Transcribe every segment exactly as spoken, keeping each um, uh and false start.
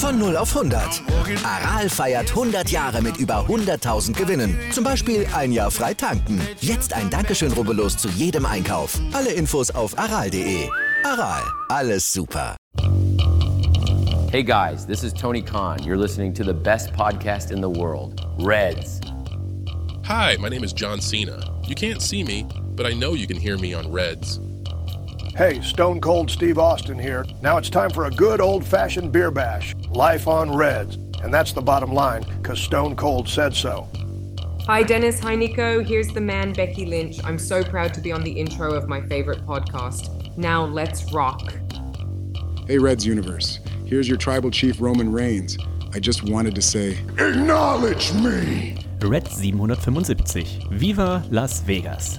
Von null auf hundert. Aral feiert hundert Jahre mit über hunderttausend Gewinnen. Zum Beispiel ein Jahr frei tanken. Jetzt ein Dankeschön, rubbellos zu jedem Einkauf. Alle Infos auf aral punkt de. Aral, alles super. Hey guys, this is Tony Khan. You're listening to the best podcast in the world, Reds. Hi, my name is John Cena. You can't see me, but I know you can hear me on Reds. Hey, Stone Cold Steve Austin here. Now it's time for a good old-fashioned beer bash. Life on Reds. And that's the bottom line, because Stone Cold said so. Hi Dennis, hi Nico. Here's the man, Becky Lynch. I'm so proud to be on the intro of my favorite podcast. Now let's rock. Hey Reds Universe. Here's your tribal chief Roman Reigns. I just wanted to say, acknowledge me! Red siebenhundertfünfundsiebzig. Viva Las Vegas.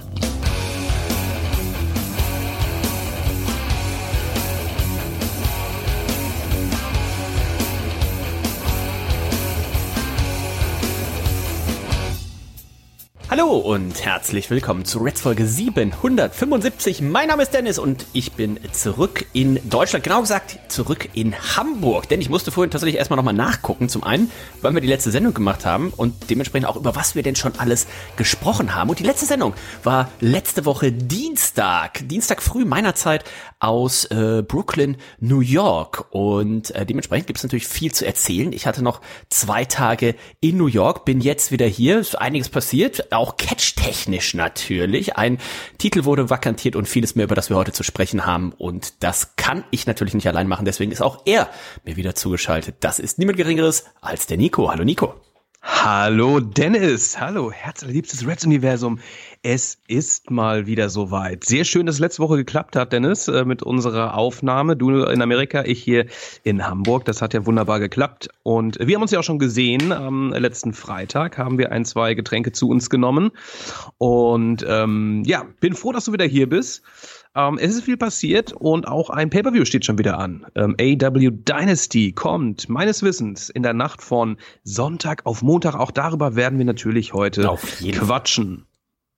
Hallo und herzlich willkommen zu Reds Folge siebenhundertfünfundsiebzig. Mein Name ist Dennis und ich bin zurück in Deutschland, genau gesagt zurück in Hamburg. Denn ich musste vorhin tatsächlich erstmal nochmal nachgucken. Zum einen, weil wir die letzte Sendung gemacht haben und dementsprechend auch über was wir denn schon alles gesprochen haben. Und die letzte Sendung war letzte Woche Dienstag, Dienstag früh meiner Zeit aus äh, Brooklyn, New York. Und äh, dementsprechend gibt es natürlich viel zu erzählen. Ich hatte noch zwei Tage in New York, bin jetzt wieder hier, ist einiges passiert, auch catch-technisch natürlich. Ein Titel wurde vakantiert und vieles mehr, über das wir heute zu sprechen haben. Und das kann ich natürlich nicht allein machen. Deswegen ist auch er mir wieder zugeschaltet. Das ist niemand Geringeres als der Nico. Hallo Nico. Hallo Dennis. Hallo, herzliebstes Reds-Universum. Es ist mal wieder soweit. Sehr schön, dass es letzte Woche geklappt hat, Dennis, mit unserer Aufnahme. Du in Amerika, ich hier in Hamburg. Das hat ja wunderbar geklappt. Und wir haben uns ja auch schon gesehen. Am letzten Freitag haben wir ein, zwei Getränke zu uns genommen. Und ähm, ja, bin froh, dass du wieder hier bist. Ähm, es ist viel passiert und auch ein Pay-Per-View steht schon wieder an. Ähm, A E W Dynasty kommt meines Wissens in der Nacht von Sonntag auf Montag. Auch darüber werden wir natürlich heute auf jeden quatschen.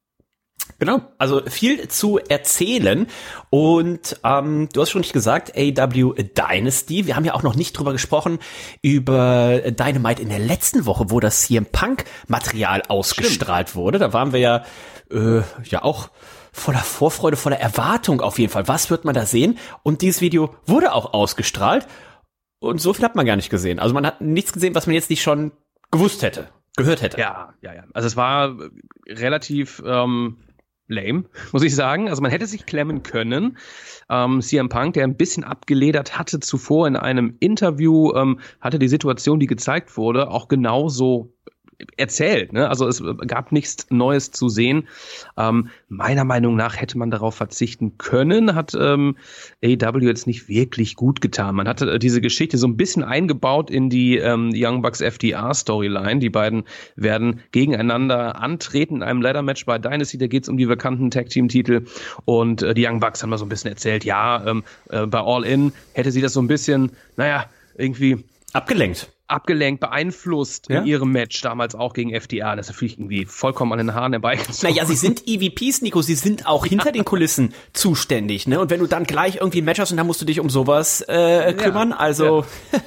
Genau, also viel zu erzählen und ähm, du hast schon nicht gesagt, A E W Dynasty, wir haben ja auch noch nicht drüber gesprochen, über Dynamite in der letzten Woche, wo das C M Punk Material ausgestrahlt Stimmt. wurde, da waren wir ja äh, ja auch voller Vorfreude, voller Erwartung auf jeden Fall, was wird man da sehen, und dieses Video wurde auch ausgestrahlt und so viel hat man gar nicht gesehen, also man hat nichts gesehen, was man jetzt nicht schon gewusst hätte, gehört hätte. Ja, ja, ja, also es war relativ ähm lame, muss ich sagen. Also man hätte sich klemmen können. Ähm, C M Punk, der ein bisschen abgeledert hatte zuvor in einem Interview, ähm, hatte die Situation, die gezeigt wurde, auch genauso erzählt, ne? Also es gab nichts Neues zu sehen. Ähm, meiner Meinung nach hätte man darauf verzichten können, hat ähm, A E W jetzt nicht wirklich gut getan. Man hatte äh, diese Geschichte so ein bisschen eingebaut in die ähm, Young Bucks F D R-Storyline. Die beiden werden gegeneinander antreten in einem Ladder-Match bei Dynasty. Da geht es um die vakanten Tag-Team-Titel. Und äh, die Young Bucks haben mal so ein bisschen erzählt, ja, ähm, äh, bei All In hätte sie das so ein bisschen, naja, irgendwie abgelenkt. abgelenkt, beeinflusst ja? in ihrem Match damals auch gegen F D R. Das ist natürlich irgendwie vollkommen an den Haaren herbeigezogen. Naja, sie sind E V Ps, Nico, sie sind auch hinter den Kulissen zuständig, ne? Und wenn du dann gleich irgendwie ein Match hast und dann musst du dich um sowas äh, kümmern, ja, also...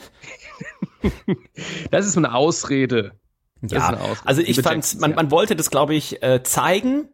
Ja. Das ist eine Ausrede. Das ja, ist eine Ausrede. Also ich fand, man, man wollte das, glaube ich, äh, zeigen.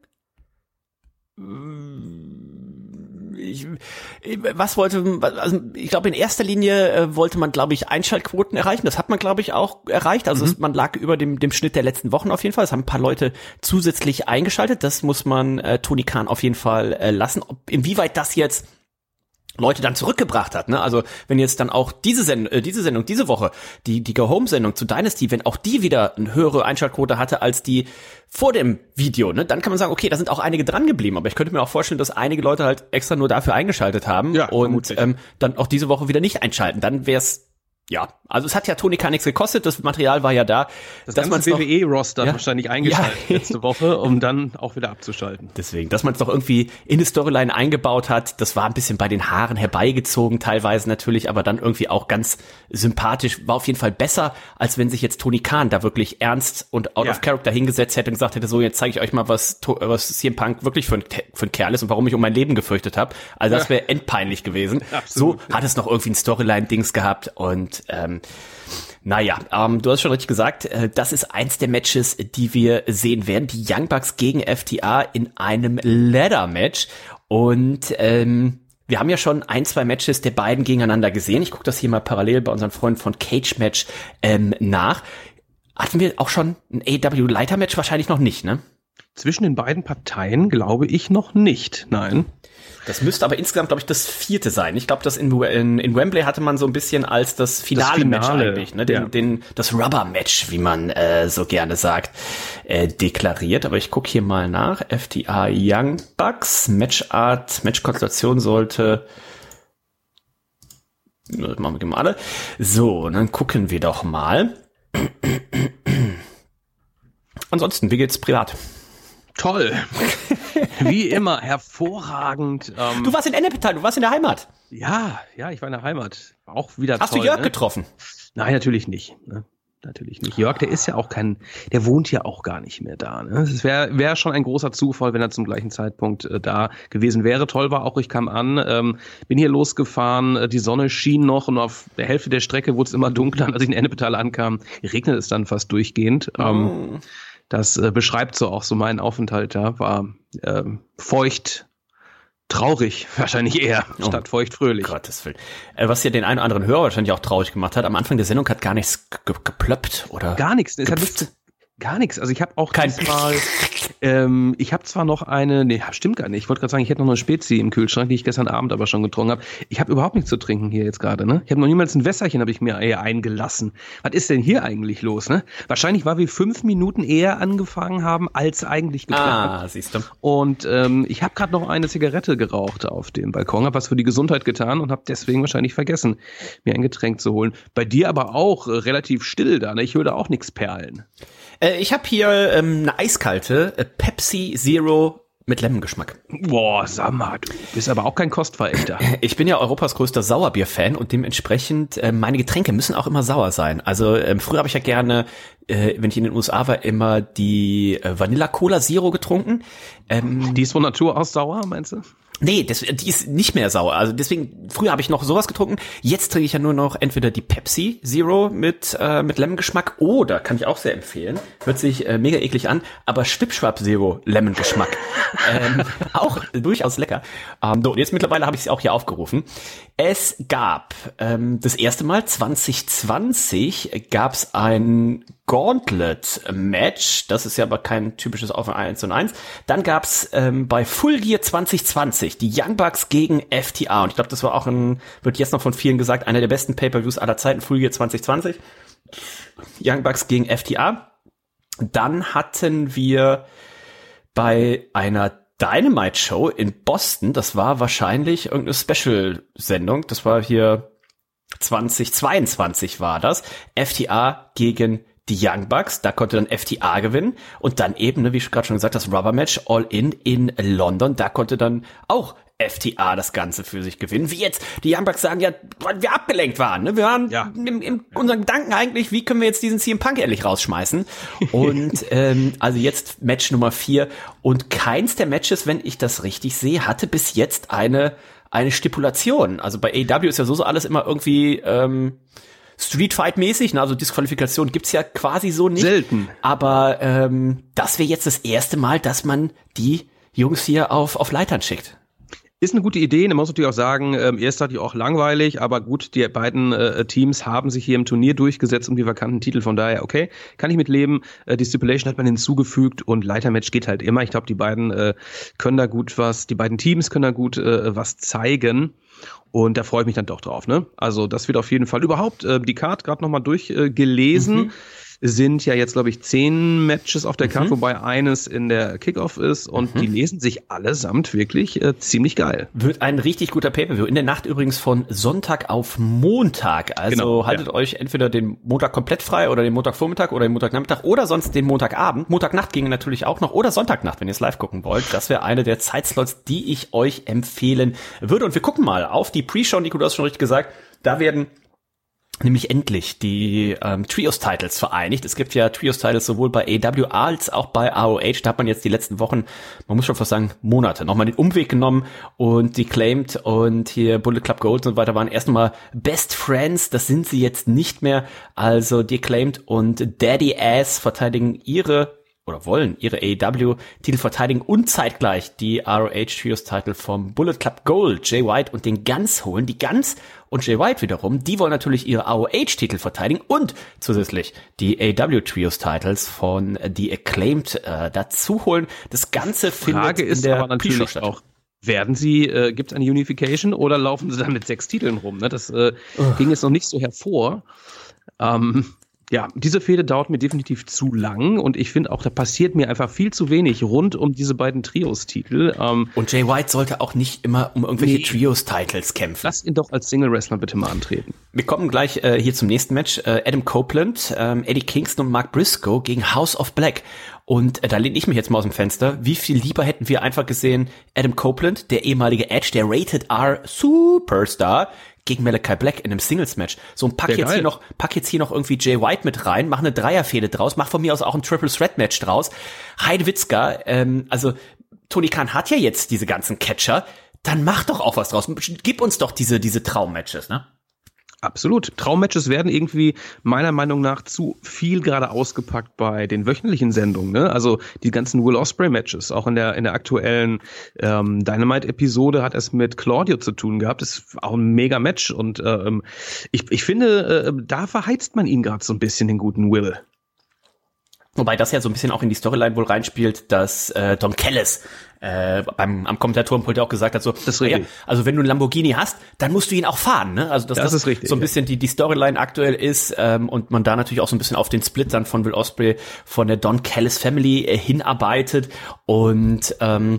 Ich, was wollte, also ich glaube in erster Linie äh, wollte man, glaube ich, Einschaltquoten erreichen. Das hat man, glaube ich, auch erreicht. Also mhm. es, man lag über dem, dem Schnitt der letzten Wochen auf jeden Fall. Es haben ein paar Leute zusätzlich eingeschaltet. Das muss man äh, Tony Khan auf jeden Fall äh, lassen. Ob, inwieweit das jetzt Leute dann zurückgebracht hat, ne? Also wenn jetzt dann auch diese Sendung, äh, diese Sendung diese Woche, die die Go-Home-Sendung zu Dynasty, wenn auch die wieder eine höhere Einschaltquote hatte als die vor dem Video, ne, dann kann man sagen, okay, da sind auch einige dran geblieben, aber ich könnte mir auch vorstellen, dass einige Leute halt extra nur dafür eingeschaltet haben ja, und ähm, dann auch diese Woche wieder nicht einschalten. Dann wär's ja, also es hat ja Tony Khan nichts gekostet, das Material war ja da. Das ganze W W E-Roster ja? wahrscheinlich eingeschaltet ja. letzte Woche, um dann auch wieder abzuschalten. Deswegen, dass man es doch irgendwie in die Storyline eingebaut hat, das war ein bisschen bei den Haaren herbeigezogen teilweise natürlich, aber dann irgendwie auch ganz sympathisch, war auf jeden Fall besser, als wenn sich jetzt Tony Khan da wirklich ernst und out ja. of character hingesetzt hätte und gesagt hätte, so jetzt zeige ich euch mal, was, was C M Punk wirklich für ein, für ein Kerl ist und warum ich um mein Leben gefürchtet habe. Also das wäre endpeinlich gewesen. Absolut. So hat es noch irgendwie ein Storyline-Dings gehabt und Und ähm, naja, ähm, du hast schon richtig gesagt, äh, das ist eins der Matches, die wir sehen werden. Die Young Bucks gegen F T R in einem Ladder-Match. Und ähm, wir haben ja schon ein, zwei Matches der beiden gegeneinander gesehen. Ich gucke das hier mal parallel bei unseren Freunden von Cage Match ähm, nach. Hatten wir auch schon ein A E W-Leiter-Match? Wahrscheinlich noch nicht, ne? Zwischen den beiden Parteien glaube ich noch nicht, nein. Das müsste aber insgesamt, glaube ich, das vierte sein. Ich glaube, das in, in, in Wembley hatte man so ein bisschen als das finale, das Finale Match eigentlich, ne? Den, ja. den, das Rubber-Match, wie man äh, so gerne sagt, äh, deklariert. Aber ich gucke hier mal nach. F T R Young Bucks, Matchart, Matchkonstellation sollte... Das machen wir mal alle. So, dann gucken wir doch mal. Ansonsten, wie geht's privat? Toll. Wie immer, hervorragend. Ähm, du warst in Ennepetal, du warst in der Heimat. Ja, ja, ich war in der Heimat. Auch wieder Hast toll. Hast du Jörg ne? getroffen? Nein, natürlich nicht. Ne? Natürlich nicht. Jörg, der ist ja auch kein, der wohnt ja auch gar nicht mehr da. Ne? Es wäre wär schon ein großer Zufall, wenn er zum gleichen Zeitpunkt äh, da gewesen wäre. Toll war auch, ich kam an, ähm, bin hier losgefahren, äh, die Sonne schien noch und auf der Hälfte der Strecke wurde es immer dunkler. Als ich in Ennepetal ankam, regnet es dann fast durchgehend. Oh. Ähm, Das äh, beschreibt so auch so meinen Aufenthalt da, war äh, feucht, traurig wahrscheinlich eher, oh. statt feucht fröhlich. Gottes Willen. Äh, was ja den einen oder anderen Hörer wahrscheinlich auch traurig gemacht hat, am Anfang der Sendung hat gar nichts ge- geplöppt oder Gar nichts, es hat wirklich gar nichts. Also ich habe auch kein Mal, ähm, ich habe zwar noch eine, nee, stimmt gar nicht. Ich wollte gerade sagen, ich hätte noch eine Spezi im Kühlschrank, die ich gestern Abend aber schon getrunken habe. Ich habe überhaupt nichts zu trinken hier jetzt gerade, ne? Ich habe noch niemals ein Wässerchen, habe ich mir eher eingelassen. Was ist denn hier eigentlich los, ne? Wahrscheinlich, weil wir fünf Minuten eher angefangen haben, als eigentlich geplant. Ah, siehst du. Und ähm, ich habe gerade noch eine Zigarette geraucht auf dem Balkon, habe was für die Gesundheit getan und habe deswegen wahrscheinlich vergessen, mir ein Getränk zu holen. Bei dir aber auch äh, relativ still da, ne? Ich höre da auch nichts perlen. Ich habe hier ähm, eine eiskalte äh, Pepsi Zero mit Lemon-Geschmack. Boah, sag mal, du bist aber auch kein Kostverächter. Ich bin ja Europas größter Sauerbier-Fan und dementsprechend äh, meine Getränke müssen auch immer sauer sein. Also ähm, früher habe ich ja gerne, äh, wenn ich in den U S A war, immer die äh, Vanilla-Cola Zero getrunken. Ähm, die ist von Natur aus sauer, meinst du? Nee, das, die ist nicht mehr sauer. Also deswegen, früher habe ich noch sowas getrunken. Jetzt trinke ich ja nur noch entweder die Pepsi Zero mit äh, mit Lemon-Geschmack oder, kann ich auch sehr empfehlen, hört sich äh, mega eklig an, aber Schwipschwap Zero Lemon-Geschmack. ähm, auch durchaus lecker. Ähm, so, jetzt mittlerweile habe ich sie auch hier aufgerufen. Es gab ähm, das erste Mal zwanzig zwanzig gab es ein Gauntlet-Match, das ist ja aber kein typisches auf eins und eins. Dann gab's ähm, bei Full Gear zwanzig zwanzig die Young Bucks gegen F T R und ich glaube, das war auch ein, wird jetzt noch von vielen gesagt, einer der besten Pay-Per-Views aller Zeiten, Full Gear zwanzig zwanzig. Young Bucks gegen F T R. Dann hatten wir bei einer Dynamite-Show in Boston, das war wahrscheinlich irgendeine Special-Sendung, das war hier zwanzig zweiundzwanzig war das, F T R gegen die Young Bucks, da konnte dann F T R gewinnen und dann eben, ne, wie ich gerade schon gesagt, das Rubber Match All In in London, da konnte dann auch F T R das Ganze für sich gewinnen. Wie jetzt die Young Bucks sagen, ja, weil wir abgelenkt waren, ne? Wir waren ja in, in unseren Gedanken eigentlich, wie können wir jetzt diesen C M Punk endlich rausschmeißen? Und ähm, also jetzt Match Nummer vier und keins der Matches, wenn ich das richtig sehe, hatte bis jetzt eine eine Stipulation. Also bei A E W ist ja so so alles immer irgendwie ähm, Street Fight mäßig, ne? Also Disqualifikation gibt's ja quasi so nicht. Selten. Aber ähm, das wäre jetzt das erste Mal, dass man die Jungs hier auf auf Leitern schickt. Ist eine gute Idee. Man muss natürlich auch sagen, ähm, erst hatte ich auch langweilig, aber gut, die beiden äh, Teams haben sich hier im Turnier durchgesetzt um die vakanten Titel. Von daher, okay, kann ich mit leben. Äh, die Stipulation hat man hinzugefügt und Leitermatch geht halt immer. Ich glaube, die beiden äh, können da gut was, die beiden Teams können da gut äh, was zeigen. Und da freue ich mich dann doch drauf, ne? Also das wird auf jeden Fall überhaupt äh, die Card gerade nochmal durchgelesen. Äh, sind ja jetzt, glaube ich, zehn Matches auf der Card, mhm. wobei eines in der Kickoff ist und mhm. die lesen sich allesamt wirklich äh, ziemlich geil. Wird ein richtig guter Pay-Per-View. In der Nacht übrigens von Sonntag auf Montag. Also genau, haltet ja. euch entweder den Montag komplett frei oder den Montagvormittag oder den Montagnachmittag oder sonst den Montagabend. Montagnacht ginge natürlich auch noch oder Sonntagnacht, wenn ihr es live gucken wollt. Das wäre eine der Zeitslots, die ich euch empfehlen würde. Und wir gucken mal auf die Pre-Show, Nico, du hast schon richtig gesagt. Da werden nämlich endlich die ähm, Trios-Titles vereinigt. Es gibt ja Trios-Titles sowohl bei A E W als auch bei R O H. Da hat man jetzt die letzten Wochen, man muss schon fast sagen Monate, nochmal den Umweg genommen und die Claimed und hier Bullet Club Gold und so weiter waren erst einmal Best Friends. Das sind sie jetzt nicht mehr. Also die Claimed und Daddy Ass verteidigen ihre oder wollen ihre A E W-Titel verteidigen und zeitgleich die R O H-Trios-Titel vom Bullet Club Gold, Jay White und den Guns holen. Die Guns und Jay White wiederum, die wollen natürlich ihre R O H-Titel verteidigen und zusätzlich die A E W-Trios-Titles von The Acclaimed äh, dazu holen. Das Ganze findet Frage in ist der aber natürlich statt. auch, werden sie, äh, gibt es eine Unification oder laufen sie dann mit sechs Titeln rum? Ne? Das äh, ging jetzt noch nicht so hervor. Ähm, Ja, diese Fehde dauert mir definitiv zu lang und ich finde auch, da passiert mir einfach viel zu wenig rund um diese beiden Trios-Titel. Ähm, und Jay White sollte auch nicht immer um irgendwelche nee. Trios-Titles kämpfen. Lass ihn doch als Single-Wrestler bitte mal antreten. Wir kommen gleich äh, hier zum nächsten Match. Äh, Adam Copeland, ähm, Eddie Kingston und Mark Briscoe gegen House of Black. Und äh, da lehne ich mich jetzt mal aus dem Fenster. Wie viel lieber hätten wir einfach gesehen, Adam Copeland, der ehemalige Edge, der Rated R Superstar, gegen Malachi Black in einem Singles-Match. So ein pack jetzt hier noch, pack jetzt hier noch irgendwie Jay White mit rein, mach eine Dreierfehde draus, mach von mir aus auch ein Triple-Threat-Match draus. Heidewitzka, ähm, also Tony Khan hat ja jetzt diese ganzen Catcher, dann mach doch auch was draus. Gib uns doch diese, diese Traummatches, ne? Absolut. Traummatches werden irgendwie meiner Meinung nach zu viel gerade ausgepackt bei den wöchentlichen Sendungen. Ne? Also die ganzen Will Ospreay Matches, auch in der in der aktuellen ähm, Dynamite-Episode hat es mit Claudio zu tun gehabt. Das ist auch ein mega Match und ähm, ich ich finde, äh, da verheizt man ihn gerade so ein bisschen, den guten Will. Wobei das ja so ein bisschen auch in die Storyline wohl reinspielt, dass äh, Don Callis äh, beim am Kommentatorenpult auch gesagt hat, so, das ist ja, richtig. also wenn du einen Lamborghini hast, dann musst du ihn auch fahren, ne? Also dass das, das, ist richtig, so ein bisschen ja. die die Storyline aktuell ist ähm, und man da natürlich auch so ein bisschen auf den Split dann von Will Ospreay von der Don Callis Family äh, hinarbeitet und ähm,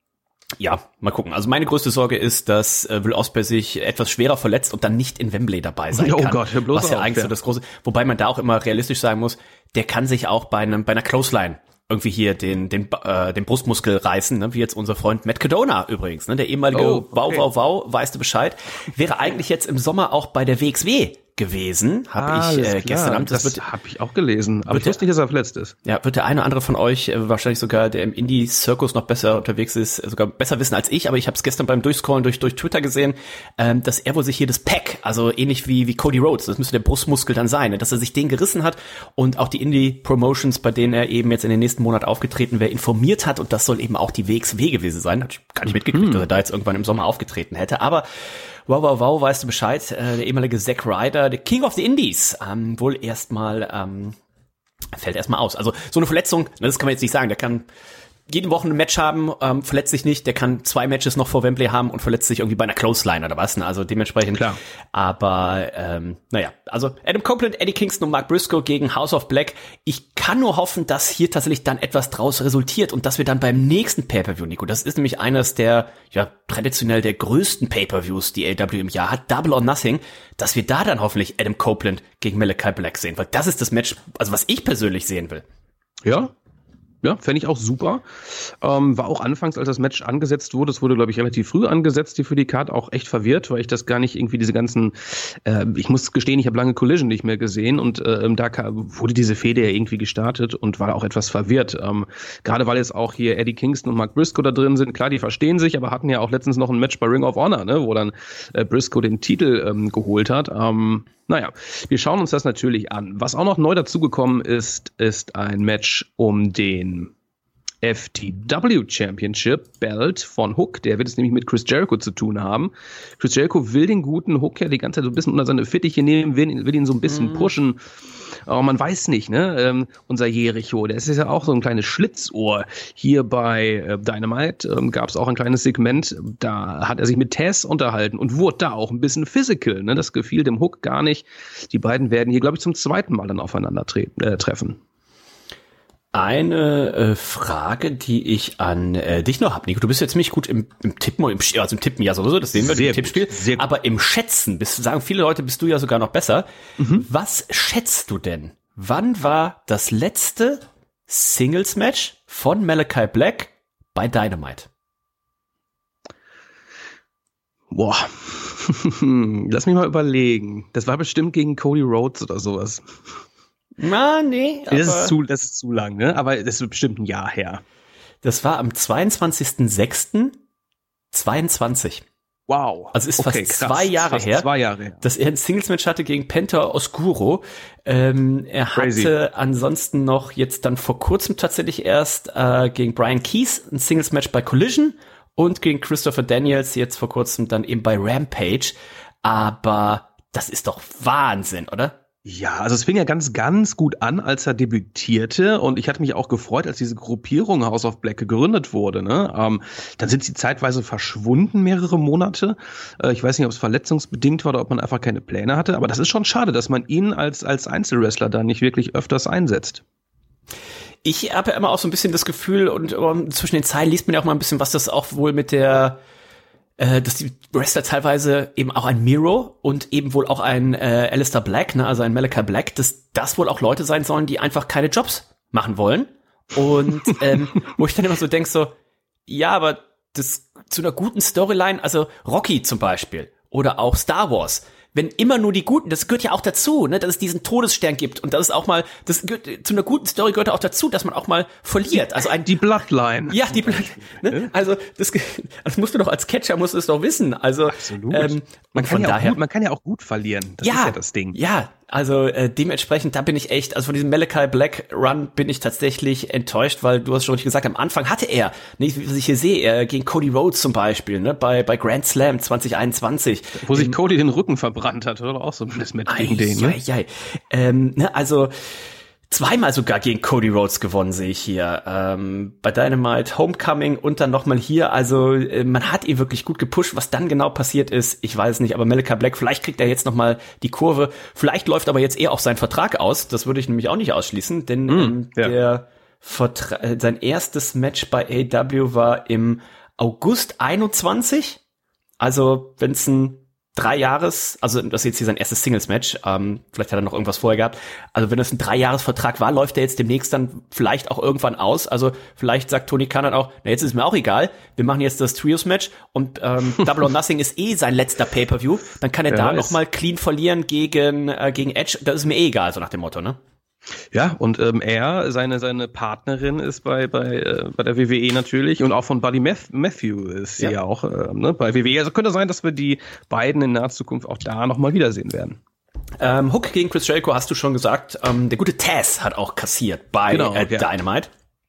ja, mal gucken. Also meine größte Sorge ist, dass äh, Will Ospreay sich etwas schwerer verletzt und dann nicht in Wembley dabei sein oh kann. Gott, hör bloß was ja auf, eigentlich ja. so das große, wobei man da auch immer realistisch sagen muss, der kann sich auch bei einem bei einer Clothesline irgendwie hier den den äh, den Brustmuskel reißen, ne? Wie jetzt unser Freund Matt Cardona übrigens, ne? Der ehemalige oh, okay. Wow Wow Wow, weißt du Bescheid, wäre eigentlich jetzt im Sommer auch bei der W X W gewesen, habe ich äh, gestern Abend. Das, das habe ich auch gelesen, aber ich wusste nicht, dass er verletzt ist. Ja, wird der eine oder andere von euch, äh, wahrscheinlich sogar der im Indie-Circus noch besser unterwegs ist, äh, sogar besser wissen als ich, aber ich habe es gestern beim Durchscrollen durch durch Twitter gesehen, ähm, dass er wohl sich hier das Pack, also ähnlich wie wie Cody Rhodes, das müsste der Brustmuskel dann sein, ne, dass er sich den gerissen hat und auch die Indie-Promotions, bei denen er eben jetzt in den nächsten Monat aufgetreten wäre, informiert hat und das soll eben auch die W X W gewesen sein. Hab ich gar nicht mitgekriegt, hm. dass er da jetzt irgendwann im Sommer aufgetreten hätte, aber wow, wow, wow, weißt du Bescheid, äh, der ehemalige Zack Ryder, der King of the Indies, ähm, wohl erstmal, ähm, fällt erstmal aus. Also so eine Verletzung, das kann man jetzt nicht sagen, der kann jede Woche ein Match haben, ähm, verletzt sich nicht, der kann zwei Matches noch vor Wembley haben und verletzt sich irgendwie bei einer Clothesline oder was, ne? Also dementsprechend. Klar. Aber, ähm, naja, also Adam Copeland, Eddie Kingston und Mark Briscoe gegen House of Black. Ich kann nur hoffen, dass hier tatsächlich dann etwas draus resultiert und dass wir dann beim nächsten Pay-Per-View, Nico, das ist nämlich eines der, ja, traditionell der größten Pay-Per-Views, die A E W im Jahr hat, Double or Nothing, dass wir da dann hoffentlich Adam Copeland gegen Malachi Black sehen, weil das ist das Match, also was ich persönlich sehen will. Ja, Ja, fände ich auch super. Ähm, war auch anfangs, als das Match angesetzt wurde, es wurde, glaube ich, relativ früh angesetzt, die für die Card, auch echt verwirrt, weil ich das gar nicht irgendwie diese ganzen, äh, ich muss gestehen, ich habe lange Collision nicht mehr gesehen und äh, da kam, wurde diese Fehde ja irgendwie gestartet und war auch etwas verwirrt. Ähm, gerade weil jetzt auch hier Eddie Kingston und Mark Briscoe da drin sind. Klar, die verstehen sich, aber hatten ja auch letztens noch ein Match bei Ring of Honor, ne, wo dann äh, Briscoe den Titel ähm, geholt hat. Ähm, Naja, wir schauen uns das natürlich an. Was auch noch neu dazugekommen ist, ist ein Match um den F T W Championship Belt von Hook. Der wird es nämlich mit Chris Jericho zu tun haben. Chris Jericho will den guten Hook ja die ganze Zeit so ein bisschen unter seine Fittiche nehmen, will, will ihn so ein bisschen pushen. Aber man weiß nicht, ne? Ähm, unser Jericho, der ist ja auch so ein kleines Schlitzohr. Hier bei äh, Dynamite ähm, gab es auch ein kleines Segment, da hat er sich mit Taz unterhalten und wurde da auch ein bisschen physical. Ne? Das gefiel dem Hook gar nicht. Die beiden werden hier, glaube ich, zum zweiten Mal dann aufeinander tre- äh, treffen. Eine äh, Frage, die ich an äh, dich noch habe, Nico. Du bist ja ziemlich gut im, im Tippen, im, also im Tippen ja sowieso, das sehen wir Sehr im Tippspiel. Sehr aber im Schätzen, bist, sagen viele Leute, bist du ja sogar noch besser. Mhm. Was schätzt du denn? Wann war das letzte Singles-Match von Malachi Black bei Dynamite? Boah, Lass mich mal überlegen. Das war bestimmt gegen Cody Rhodes oder sowas. Na, nee. Das ist, zu, das ist zu lang, ne? Aber das ist bestimmt ein Jahr her. Das war am zweiundzwanzigsten sechsten zweiundzwanzig. Wow. Also ist okay, fast krass. zwei Jahre fast her, zwei Jahre her, dass er ein Singles-Match hatte gegen Penta Oscuro. Ähm, er Crazy. hatte ansonsten noch jetzt dann vor kurzem tatsächlich erst äh, gegen Brian Keith ein Singles-Match bei Collision und gegen Christopher Daniels jetzt vor kurzem dann eben bei Rampage. Aber das ist doch Wahnsinn, oder? Ja, also es fing ja ganz, ganz gut an, als er debütierte und ich hatte mich auch gefreut, als diese Gruppierung House of Black gegründet wurde. Ne? Ähm, dann sind sie zeitweise verschwunden, mehrere Monate. Äh, ich weiß nicht, ob es verletzungsbedingt war oder ob man einfach keine Pläne hatte, aber das ist schon schade, dass man ihn als, als Einzelwrestler da nicht wirklich öfters einsetzt. Ich habe ja immer auch so ein bisschen das Gefühl, und um, zwischen den Zeilen liest man ja auch mal ein bisschen, was das auch wohl mit der dass die Wrestler teilweise eben auch ein Miro und eben wohl auch ein äh, Alistair Black, ne, also ein Malachi Black, dass das wohl auch Leute sein sollen, die einfach keine Jobs machen wollen. Und ähm, wo ich dann immer so denke, so, ja, aber das zu einer guten Storyline, also Rocky zum Beispiel oder auch Star Wars, wenn immer nur die Guten, das gehört ja auch dazu, ne, dass es diesen Todesstern gibt und dass es auch mal, das gehört, zu einer guten Story gehört auch dazu, dass man auch mal verliert. Also ein die Bloodline. Ja, die Bloodline. Ne? Also das, das musst du doch als Catcher musst du es doch wissen. Also absolut. Ähm, man, kann von ja daher, gut, man kann ja auch gut verlieren. Das ja, ist ja das Ding. Ja, also äh, dementsprechend, da bin ich echt, also von diesem Malachi Black Run bin ich tatsächlich enttäuscht, weil du hast schon richtig gesagt, am Anfang hatte er, nicht wie ich hier sehe, er gegen Cody Rhodes zum Beispiel, ne, bei bei Grand Slam zwanzig einundzwanzig. Wo sich Cody den Rücken verbrannt hat, oder auch so ein bisschen mit gegen den, ne? Ja, ja. Ähm, ne, also zweimal sogar gegen Cody Rhodes gewonnen, sehe ich hier. Ähm, bei Dynamite, Homecoming und dann nochmal hier. Also äh, man hat ihn wirklich gut gepusht. Was dann genau passiert ist, ich weiß nicht. Aber Malachi Black, vielleicht kriegt er jetzt nochmal die Kurve. Vielleicht läuft aber jetzt eher auch sein Vertrag aus. Das würde ich nämlich auch nicht ausschließen. Denn mm, ähm, ja. der Vertra- äh, sein erstes Match bei A E W war im August einundzwanzig. Also wenn es ein drei Jahres, also das ist jetzt hier sein erstes Singles-Match, ähm, vielleicht hat er noch irgendwas vorher gehabt, also wenn es ein Drei-Jahres-Vertrag war, läuft er jetzt demnächst dann vielleicht auch irgendwann aus, also vielleicht sagt Tony Khan dann auch, na jetzt ist mir auch egal, wir machen jetzt das Trios-Match und ähm, Double or Nothing ist eh sein letzter Pay-Per-View, dann kann er ja, da nochmal clean verlieren gegen äh, gegen Edge, das ist mir eh egal, so nach dem Motto, ne? Ja, und ähm, er, seine seine Partnerin ist bei bei äh, bei der W W E natürlich und auch von Buddy Math- Matthew ist sie ja, ja auch äh, ne, bei W W E. Also könnte sein, dass wir die beiden in naher Zukunft auch da nochmal wiedersehen werden. Ähm, Hook gegen Chris Jericho hast du schon gesagt. Ähm, der gute Taz hat auch kassiert bei genau, äh, ja. Dynamite.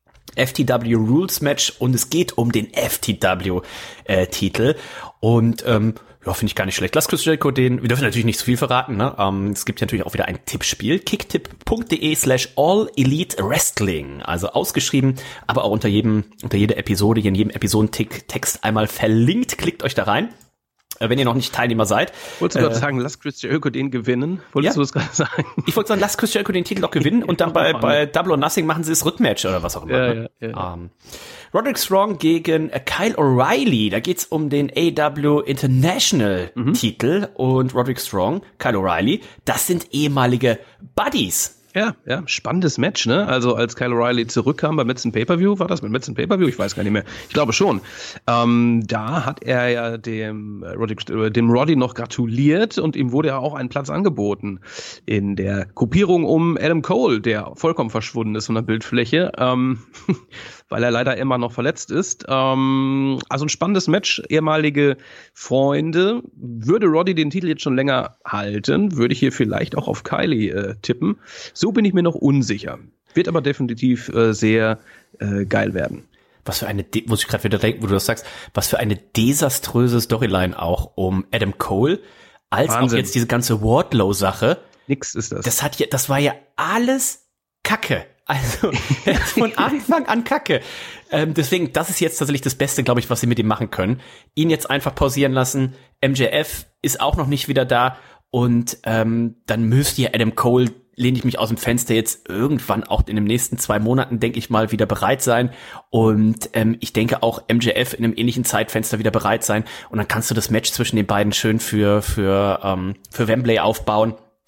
F T W Rules Match und es geht um den F T W äh, Titel und ähm, ja, finde ich gar nicht schlecht. Lass Chris Jericho den, wir dürfen natürlich nicht zu viel verraten, ne? Ähm, es gibt ja natürlich auch wieder ein Tippspiel, kicktipp.de slash all elite wrestling, also ausgeschrieben, aber auch unter jedem, unter jeder Episode, in jedem Episodentext einmal verlinkt, klickt euch da rein. Wenn ihr noch nicht Teilnehmer seid. Wolltest du gerade äh, sagen, lass Chris Jericho den gewinnen? Wolltest ja. du das gerade sagen? Ich wollte sagen, lass Chris Jericho den Titel doch gewinnen und dann bei, bei Double or Nothing machen sie das Rückmatch oder was auch immer. Ja, ne? ja, ja. Um, Roderick Strong gegen Kyle O'Reilly. Da geht's um den A E W International mhm. Titel und Roderick Strong, Kyle O'Reilly, das sind ehemalige Buddies. Ja, ja, spannendes Match, ne? Also als Kyle O'Reilly zurückkam beim letzten Pay-Per-View, war das mit dem letzten Pay-Per-View? Ich weiß gar nicht mehr. Ich glaube schon. Ähm, da hat er ja dem Roddy, dem Roddy noch gratuliert und ihm wurde ja auch ein Platz angeboten in der Gruppierung um Adam Cole, der vollkommen verschwunden ist von der Bildfläche, ähm, weil er leider immer noch verletzt ist. Ähm, also ein spannendes Match, ehemalige Freunde. Würde Roddy den Titel jetzt schon länger halten, würde ich hier vielleicht auch auf Kylie äh, tippen. So bin ich mir noch unsicher. Wird aber definitiv äh, sehr äh, geil werden. Was für eine, De- muss ich gerade wieder denken, wo du das sagst, was für eine desaströse Storyline auch um Adam Cole, als Wahnsinn. Auch jetzt diese ganze Wardlow-Sache. Nix ist das. Das hat ja, das war ja alles Kacke. Also von Anfang an Kacke. Ähm, deswegen, das ist jetzt tatsächlich das Beste, glaube ich, was sie mit ihm machen können. Ihn jetzt einfach pausieren lassen. M J F ist auch noch nicht wieder da. Und ähm, dann müsste ja Adam Cole, lehne ich mich aus dem Fenster, jetzt irgendwann auch in den nächsten zwei Monaten, denke ich mal, wieder bereit sein. Und ähm, ich denke auch M J F in einem ähnlichen Zeitfenster wieder bereit sein. Und dann kannst du das Match zwischen den beiden schön für für ähm, für Wembley aufbauen.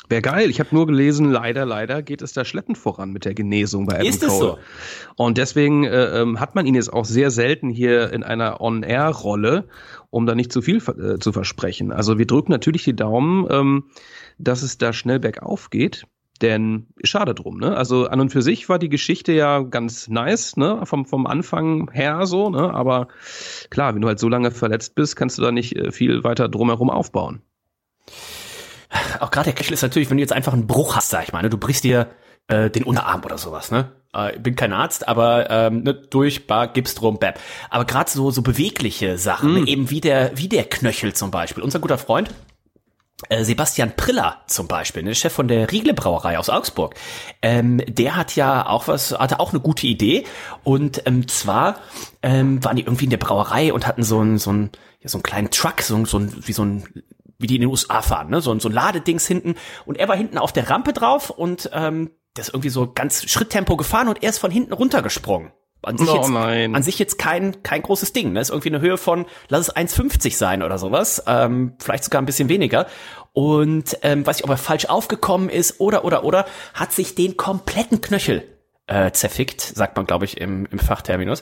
Wäre geil. Ich habe nur gelesen, leider, leider geht es da schleppend voran mit der Genesung bei Adam Ist es Cole. so? Und deswegen äh, ähm, hat man ihn jetzt auch sehr selten hier in einer On-Air-Rolle, um da nicht zu viel äh, zu versprechen. Also wir drücken natürlich die Daumen, ähm, dass es da schnell bergauf geht. Denn schade drum, ne? Also an und für sich war die Geschichte ja ganz nice, ne? Vom, vom Anfang her so, ne? Aber klar, wenn du halt so lange verletzt bist, kannst du da nicht äh, viel weiter drumherum aufbauen. Auch gerade der Knöchel ist natürlich, wenn du jetzt einfach einen Bruch hast, sag ich mal, ne? Du brichst dir äh, den Unterarm oder sowas, ne? Äh, bin kein Arzt, aber ähm, ne, durch, Bar, Gips drum, bap. Aber gerade so so bewegliche Sachen, mm. ne? Eben wie der wie der Knöchel zum Beispiel. Unser guter Freund äh, Sebastian Priller zum Beispiel, ne? Der Chef von der Riegele Brauerei aus Augsburg. Ähm, der hat ja auch was, hatte auch eine gute Idee. Und ähm, zwar ähm, waren die irgendwie in der Brauerei und hatten so einen so einen ja, so einen kleinen Truck, so so ein wie so ein wie die in den U S A fahren, ne? So, so ein Ladedings hinten. Und er war hinten auf der Rampe drauf und ähm, der ist irgendwie so ganz Schritttempo gefahren und er ist von hinten runtergesprungen. An sich, oh jetzt, nein. an sich jetzt kein kein großes Ding, ne? Ist irgendwie eine Höhe von, lass es eins fünfzig sein oder sowas. Ähm, vielleicht sogar ein bisschen weniger. Und ähm, weiß ich, ob er falsch aufgekommen ist oder, oder, oder, hat sich den kompletten Knöchel äh, zerfickt, sagt man, glaube ich, im, im Fachterminus.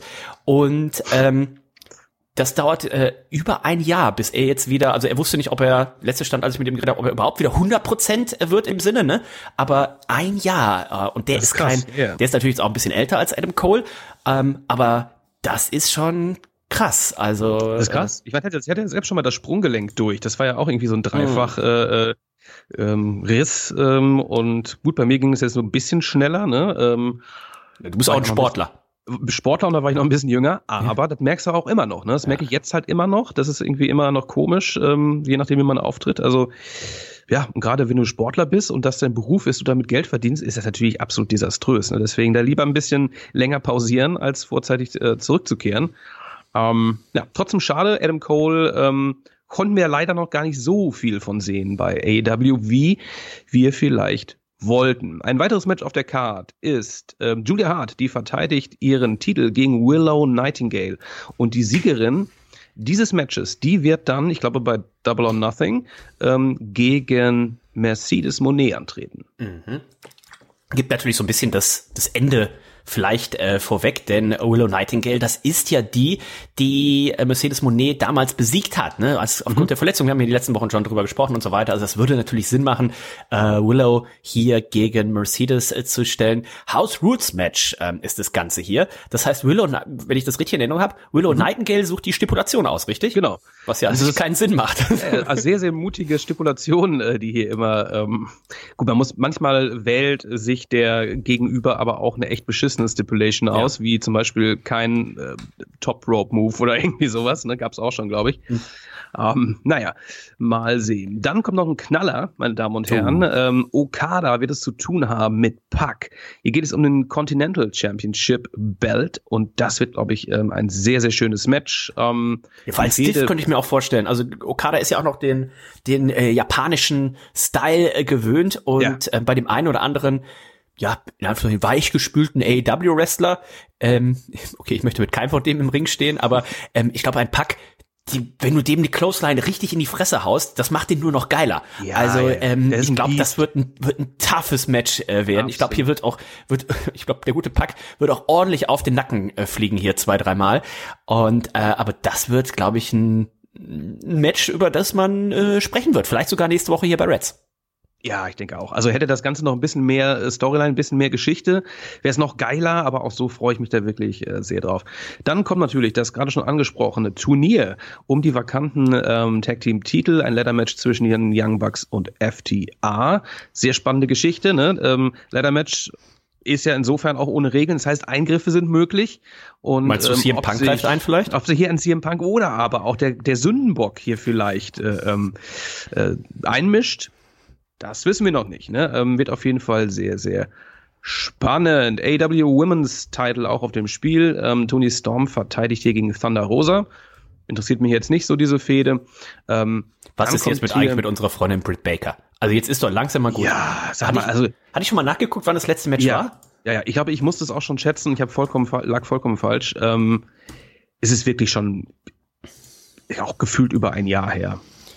Und ähm, das dauert äh, über ein Jahr, bis er jetzt wieder, also er wusste nicht, ob er, letzter Stand, als ich mit ihm geredet habe, ob er überhaupt wieder hundert Prozent wird im Sinne, ne? Aber ein Jahr, äh, und der das ist, ist krass, kein, yeah. der ist natürlich jetzt auch ein bisschen älter als Adam Cole, ähm, aber das ist schon krass, also. Das ist krass. Ich meine, er hatte selbst schon mal das Sprunggelenk durch, das war ja auch irgendwie so ein Dreifach, mhm. äh, ähm, Riss, ähm, und gut, bei mir ging es jetzt so ein bisschen schneller, ne? Ähm, du bist auch ein Sportler. Sportler und da war ich noch ein bisschen jünger, aber ja. Das merkst du auch immer noch, ne? Das ja. merke ich jetzt halt immer noch. Das ist irgendwie immer noch komisch, ähm, je nachdem, wie man auftritt. Also ja, und gerade wenn du Sportler bist und das dein Beruf ist, du damit Geld verdienst, ist das natürlich absolut desaströs. Ne? Deswegen da lieber ein bisschen länger pausieren, als vorzeitig äh, zurückzukehren. Ähm, ja, trotzdem schade. Adam Cole ähm, konnten wir leider noch gar nicht so viel von sehen bei A E W, wie wir vielleicht wollten. Ein weiteres Match auf der Card ist ähm, Julia Hart, die verteidigt ihren Titel gegen Willow Nightingale. Und die Siegerin dieses Matches, die wird dann, ich glaube bei Double or Nothing, ähm, gegen Mercedes Moné antreten. Mhm. Gibt natürlich so ein bisschen das, das Ende vielleicht äh, vorweg, denn Willow Nightingale, das ist ja die, die äh, Mercedes Moné damals besiegt hat, ne? Also aufgrund mhm. der Verletzung, wir haben hier die letzten Wochen schon drüber gesprochen und so weiter, also das würde natürlich Sinn machen, äh, Willow hier gegen Mercedes äh, zu stellen. House Rules Match ähm, ist das Ganze hier. Das heißt, Willow, wenn ich das richtig in Erinnerung habe, Willow mhm. Nightingale sucht die Stipulation aus, richtig? Genau. Was ja also keinen Sinn macht. Äh, also sehr, sehr mutige Stipulation, äh, die hier immer, ähm, gut, man muss, manchmal wählt sich der Gegenüber aber auch eine echt beschissene Stipulation ja. aus, wie zum Beispiel kein äh, Top-Rope-Move oder irgendwie sowas, ne, gab's auch schon, glaube ich. Hm. Ähm, naja, mal sehen. Dann kommt noch ein Knaller, meine Damen und Herren. Oh. Ähm, Okada wird es zu tun haben mit Pac. Hier geht es um den Continental Championship Belt und das wird, glaube ich, ähm, ein sehr, sehr schönes Match. Ähm, ja, weil Stiff könnte ich mir auch vorstellen. Also Okada ist ja auch noch den, den äh, japanischen Style äh, gewöhnt und ja. äh, bei dem einen oder anderen ja, in Anführungszeichen weichgespülten A E W-Wrestler. Ähm, okay, ich möchte mit keinem von dem im Ring stehen, aber ähm, ich glaube, ein Pac, die, wenn du dem die Clothesline richtig in die Fresse haust, das macht den nur noch geiler. Ja, also ähm, ich glaube, das wird ein, wird ein toughes Match äh, werden. Absolut. Ich glaube, hier wird auch, wird, ich glaube, der gute Pac wird auch ordentlich auf den Nacken äh, fliegen hier zwei, dreimal. Und äh, aber das wird, glaube ich, ein, ein Match, über das man äh, sprechen wird. Vielleicht sogar nächste Woche hier bei Reds. Ja, ich denke auch. Also hätte das Ganze noch ein bisschen mehr Storyline, ein bisschen mehr Geschichte, wäre es noch geiler, aber auch so freue ich mich da wirklich äh, sehr drauf. Dann kommt natürlich das gerade schon angesprochene Turnier um die vakanten ähm, Tag-Team-Titel, ein Ladder-Match zwischen den Young Bucks und F T R. Sehr spannende Geschichte, ne? Ähm, Ladder-Match ist ja insofern auch ohne Regeln, das heißt, Eingriffe sind möglich. Und, meinst du, C M Punk greift ein vielleicht? Ob sie hier ein C M Punk oder aber auch der, der Sündenbock hier vielleicht äh, äh, einmischt. Das wissen wir noch nicht, ne? Ähm, wird auf jeden Fall sehr, sehr spannend. A E W Women's Title auch auf dem Spiel. Ähm, Toni Storm verteidigt hier gegen Thunder Rosa. Interessiert mich jetzt nicht so diese Fehde. Ähm, Was ist jetzt mit eigentlich mit unserer Freundin Britt Baker? Also jetzt ist doch langsam mal gut. Ja, sag hatte mal, ich, also hatte ich schon mal nachgeguckt, wann das letzte Match ja, war? Ja, ja, ich glaube, ich musste es auch schon schätzen. Ich habe vollkommen lag vollkommen falsch. Ähm, es ist wirklich schon auch gefühlt über ein Jahr her.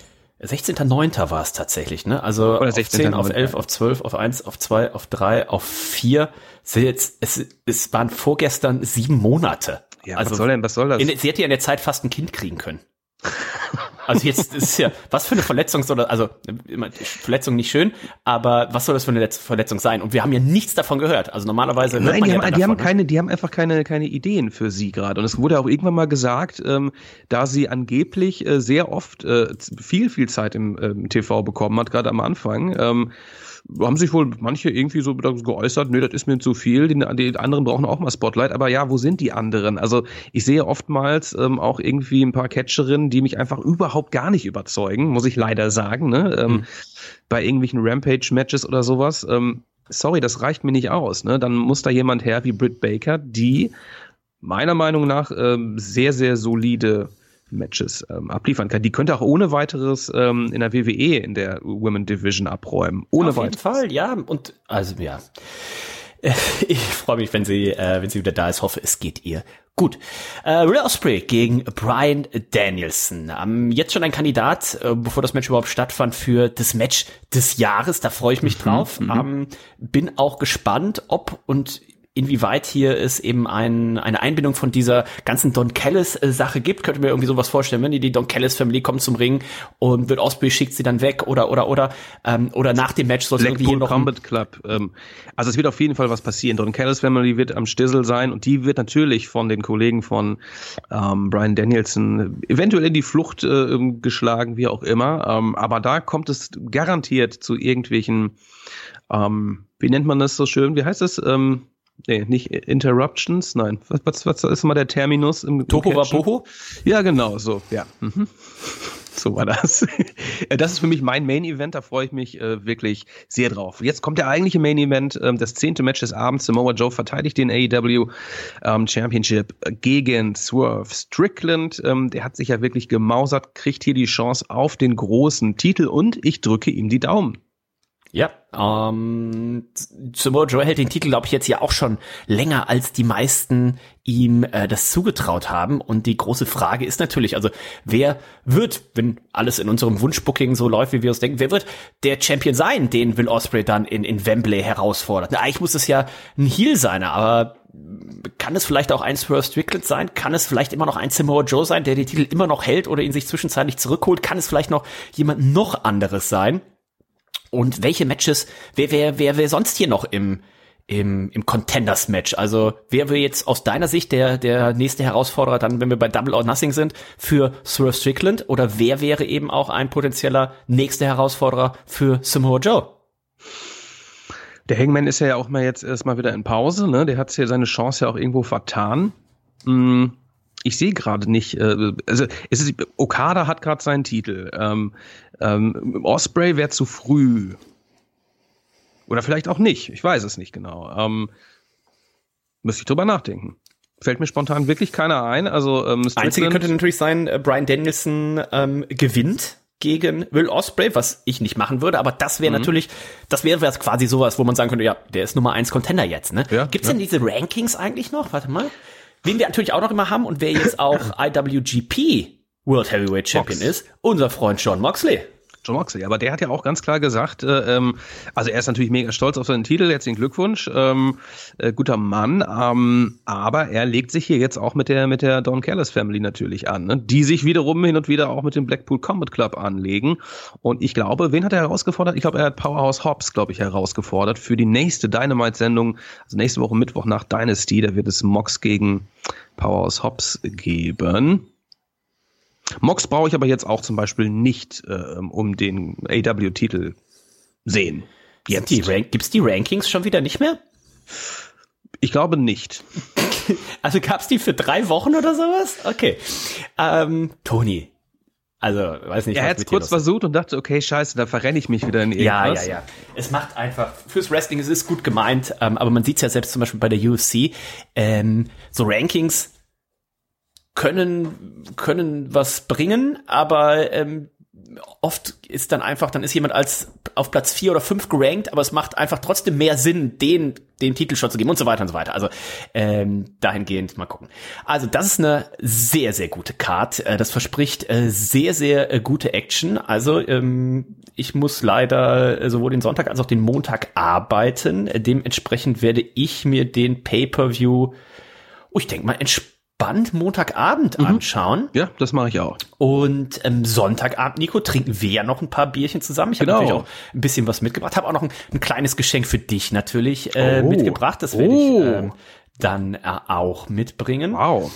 sechzehnter neunter war es tatsächlich, ne? Also Oder auf zehn, auf elf, auf zwölf, auf eins, auf zwei, auf drei, auf vier. Es, es, es waren vorgestern sieben Monate. Ja, also was soll denn, was soll das? In, sie hätte ja in der Zeit fast ein Kind kriegen können. Also jetzt ist ja, was für eine Verletzung soll das, also Verletzung nicht schön, aber was soll das für eine Verletzung sein? Und wir haben ja nichts davon gehört. Also normalerweise hört Nein, man die ja haben, die davon, haben ne? keine, die haben einfach keine, keine Ideen für sie gerade. Und es wurde auch irgendwann mal gesagt, ähm, da sie angeblich äh, sehr oft äh, viel, viel Zeit im ähm, T V bekommen hat, gerade am Anfang, ähm, haben sich wohl manche irgendwie so geäußert, nö, das ist mir zu viel, die, die anderen brauchen auch mal Spotlight, aber ja, wo sind die anderen? Also ich sehe oftmals ähm, auch irgendwie ein paar Catcherinnen, die mich einfach überhaupt gar nicht überzeugen, muss ich leider sagen, ne? Ähm, mhm. Bei irgendwelchen Rampage-Matches oder sowas, ähm, sorry, das reicht mir nicht aus, ne? Dann muss da jemand her wie Britt Baker, die meiner Meinung nach ähm, sehr, sehr solide Matches ähm, abliefern kann. Die könnte auch ohne weiteres ähm, in der W W E in der Women Division abräumen. Ohne Auf weiteres. jeden Fall, ja. Und also ja, ich freue mich, wenn sie, äh, wenn sie wieder da ist. Hoffe, es geht ihr gut. Äh, Will Ospreay gegen Bryan Danielson. Ähm, jetzt schon ein Kandidat, äh, bevor das Match überhaupt stattfand, für das Match des Jahres. Da freue ich mich drauf. Mhm, ähm, bin auch gespannt, ob und inwieweit hier es eben ein, eine Einbindung von dieser ganzen Don Callis-Sache gibt. Könnte mir irgendwie sowas vorstellen, wenn die, die Don Callis-Family kommt zum Ring und Will Ospreay schickt sie dann weg oder oder oder ähm, oder nach dem Match soll es irgendwie hier noch Combat Club. Ähm, also es wird auf jeden Fall was passieren. Don Callis-Family wird am Stissel sein und die wird natürlich von den Kollegen von ähm, Bryan Danielson eventuell in die Flucht äh, geschlagen, wie auch immer. Ähm, aber da kommt es garantiert zu irgendwelchen, ähm, wie nennt man das so schön? Wie heißt das? Ähm, Nee, nicht Interruptions, nein. Was, was, was ist mal der Terminus im Topo Waboho? Ja, genau, so, ja. Mhm. So war das. Das ist für mich mein Main-Event, da freue ich mich äh, wirklich sehr drauf. Jetzt kommt der eigentliche Main-Event, ähm, das zehnte Match des Abends. Samoa Joe verteidigt den A E W ähm, Championship gegen Swerve Strickland. Ähm, der hat sich ja wirklich gemausert, kriegt hier die Chance auf den großen Titel und ich drücke ihm die Daumen. Ja, ähm, Samoa Joe hält den Titel, glaube ich, jetzt ja auch schon länger, als die meisten ihm äh, das zugetraut haben. Und die große Frage ist natürlich, also wer wird, wenn alles in unserem Wunschbooking so läuft, wie wir uns denken, wer wird der Champion sein, den Will Ospreay dann in, in Wembley herausfordert? Na, eigentlich muss es ja ein Heel sein, aber kann es vielleicht auch ein Swerve Strickland sein? Kann es vielleicht immer noch ein Samoa Joe sein, der den Titel immer noch hält oder ihn sich zwischenzeitlich zurückholt? Kann es vielleicht noch jemand noch anderes sein? Und welche Matches, wer, wer, wer, wer sonst hier noch im, im, im Contenders-Match? Also, wer wäre jetzt aus deiner Sicht der, der nächste Herausforderer dann, wenn wir bei Double or Nothing sind, für Swerve Strickland? Oder wer wäre eben auch ein potenzieller nächster Herausforderer für Samoa Joe? Der Hangman ist ja auch mal jetzt erstmal wieder in Pause, ne? Der hat ja seine Chance ja auch irgendwo vertan. Hm. Ich sehe gerade nicht, äh, also es ist, Okada hat gerade seinen Titel. Ähm, ähm, Ospreay wäre zu früh. Oder vielleicht auch nicht, ich weiß es nicht genau. Ähm, müsste ich drüber nachdenken. Fällt mir spontan wirklich keiner ein. Also ähm, Einzige könnte natürlich sein, äh, Bryan Danielson ähm, gewinnt gegen Will Ospreay, was ich nicht machen würde, aber das wäre mhm. natürlich, das wäre quasi sowas, wo man sagen könnte, ja, der ist Nummer eins Contender jetzt, ne? Ja, Gibt's ja. denn diese Rankings eigentlich noch? Warte mal. Wen wir natürlich auch noch immer haben und wer jetzt auch I W G P World Heavyweight Champion Mox. ist, unser Freund Jon Moxley. Jon Moxley, aber der hat ja auch ganz klar gesagt, äh, ähm, also er ist natürlich mega stolz auf seinen Titel, herzlichen Glückwunsch, ähm, äh, guter Mann, ähm, aber er legt sich hier jetzt auch mit der mit der Don Callis Family natürlich an, ne? Die sich wiederum hin und wieder auch mit dem Blackpool Combat Club anlegen und ich glaube, wen hat er herausgefordert? Ich glaube, er hat Powerhouse Hobbs, glaube ich, herausgefordert für die nächste Dynamite-Sendung, also nächste Woche Mittwoch nach Dynasty, da wird es Mox gegen Powerhouse Hobbs geben. Mox brauche ich aber jetzt auch zum Beispiel nicht äh, um den A E W-Titel sehen. Jetzt. Die Rank- Gibt's die Rankings schon wieder nicht mehr? Ich glaube nicht. Also gab's die für drei Wochen oder sowas? Okay. Ähm, Toni. Also, weiß nicht. Er hat es kurz versucht und dachte, okay, scheiße, da verrenne ich mich wieder in irgendwas. Ja, ja, ja. Es macht einfach, fürs Wrestling, es ist gut gemeint, ähm, aber man sieht es ja selbst zum Beispiel bei der U F C, ähm, so Rankings können können was bringen, aber ähm, oft ist dann einfach, dann ist jemand als auf Platz vier oder fünf gerankt, aber es macht einfach trotzdem mehr Sinn, den den Titel schon zu geben und so weiter und so weiter. Also ähm, dahingehend mal gucken. Also das ist eine sehr, sehr gute Card. Äh, das verspricht äh, sehr, sehr äh, gute Action. Also ähm, ich muss leider äh, sowohl den Sonntag als auch den Montag arbeiten. Äh, dementsprechend werde ich mir den Pay-Per-View, oh, ich denke mal, entspannt Montagabend mhm. anschauen. Ja, das mache ich auch. Und ähm, Sonntagabend, Nico, trinken wir ja noch ein paar Bierchen zusammen. Ich habe genau. natürlich auch ein bisschen was mitgebracht. Habe auch noch ein, ein kleines Geschenk für dich natürlich äh, oh. mitgebracht. Das werde oh. ich ähm, dann äh, auch mitbringen. Wow.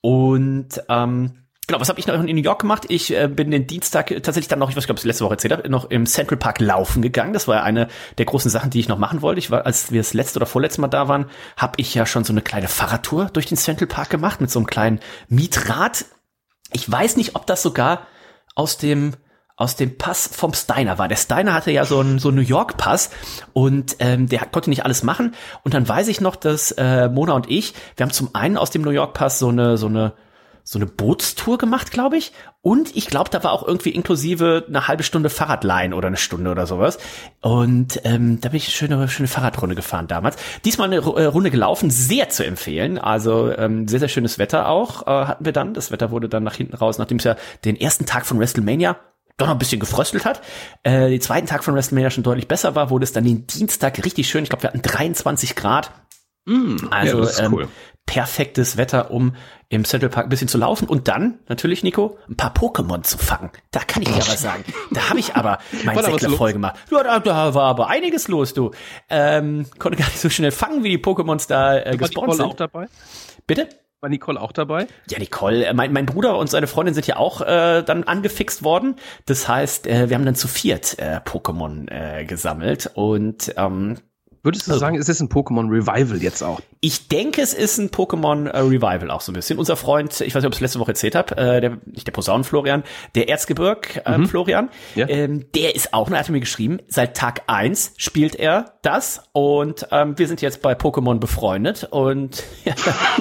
Und ähm, genau, was habe ich noch in New York gemacht? Ich äh, bin den Dienstag tatsächlich dann noch, ich weiß nicht, ob ich es letzte Woche erzählt habe, noch im Central Park laufen gegangen. Das war ja eine der großen Sachen, die ich noch machen wollte. Ich war, als wir das letzte oder vorletzte Mal da waren, habe ich ja schon so eine kleine Fahrradtour durch den Central Park gemacht mit so einem kleinen Mietrad. Ich weiß nicht, ob das sogar aus dem aus dem Pass vom Steiner war. Der Steiner hatte ja so einen so einen New York Pass und ähm, der konnte nicht alles machen. Und dann weiß ich noch, dass äh, Mona und ich, wir haben zum einen aus dem New York Pass so eine so eine so eine Bootstour gemacht, glaube ich. Und ich glaube, da war auch irgendwie inklusive eine halbe Stunde Fahrradleihen oder eine Stunde oder sowas. Und ähm, da bin ich eine schöne, schöne Fahrradrunde gefahren damals. Diesmal eine äh, Runde gelaufen, sehr zu empfehlen. Also ähm, sehr, sehr schönes Wetter auch äh, hatten wir dann. Das Wetter wurde dann nach hinten raus, nachdem es ja den ersten Tag von WrestleMania doch noch ein bisschen gefröstelt hat. Äh, den zweiten Tag von WrestleMania schon deutlich besser war, wurde es dann den Dienstag richtig schön. Ich glaube, wir hatten dreiundzwanzig Grad. Mm, also ja, das ist cool. ähm, perfektes Wetter, um im Central Park ein bisschen zu laufen und dann, natürlich, Nico, ein paar Pokémon zu fangen. Da kann ich dir aber sagen, da habe ich aber meinen Säckler voll gemacht. Ja, da, da war aber einiges los, du. Ähm, konnte gar nicht so schnell fangen, wie die Pokémons da äh, gespawnt sind. War Nicole auch dabei? Bitte? War Nicole auch dabei? Ja, Nicole, mein, mein Bruder und seine Freundin sind ja auch äh, dann angefixt worden. Das heißt, äh, wir haben dann zu viert äh, Pokémon äh, gesammelt und ähm, würdest du sagen, es ist ein Pokémon Revival jetzt auch? Ich denke, es ist ein Pokémon äh, Revival auch so ein bisschen. Unser Freund, ich weiß nicht, ob ich es letzte Woche erzählt habe, äh, der, nicht der Posaunen Florian, der Erzgebirg äh, mhm. Florian, ja. ähm, der ist auch, er hat mir geschrieben, seit Tag eins spielt er das und ähm, wir sind jetzt bei Pokémon befreundet und ja,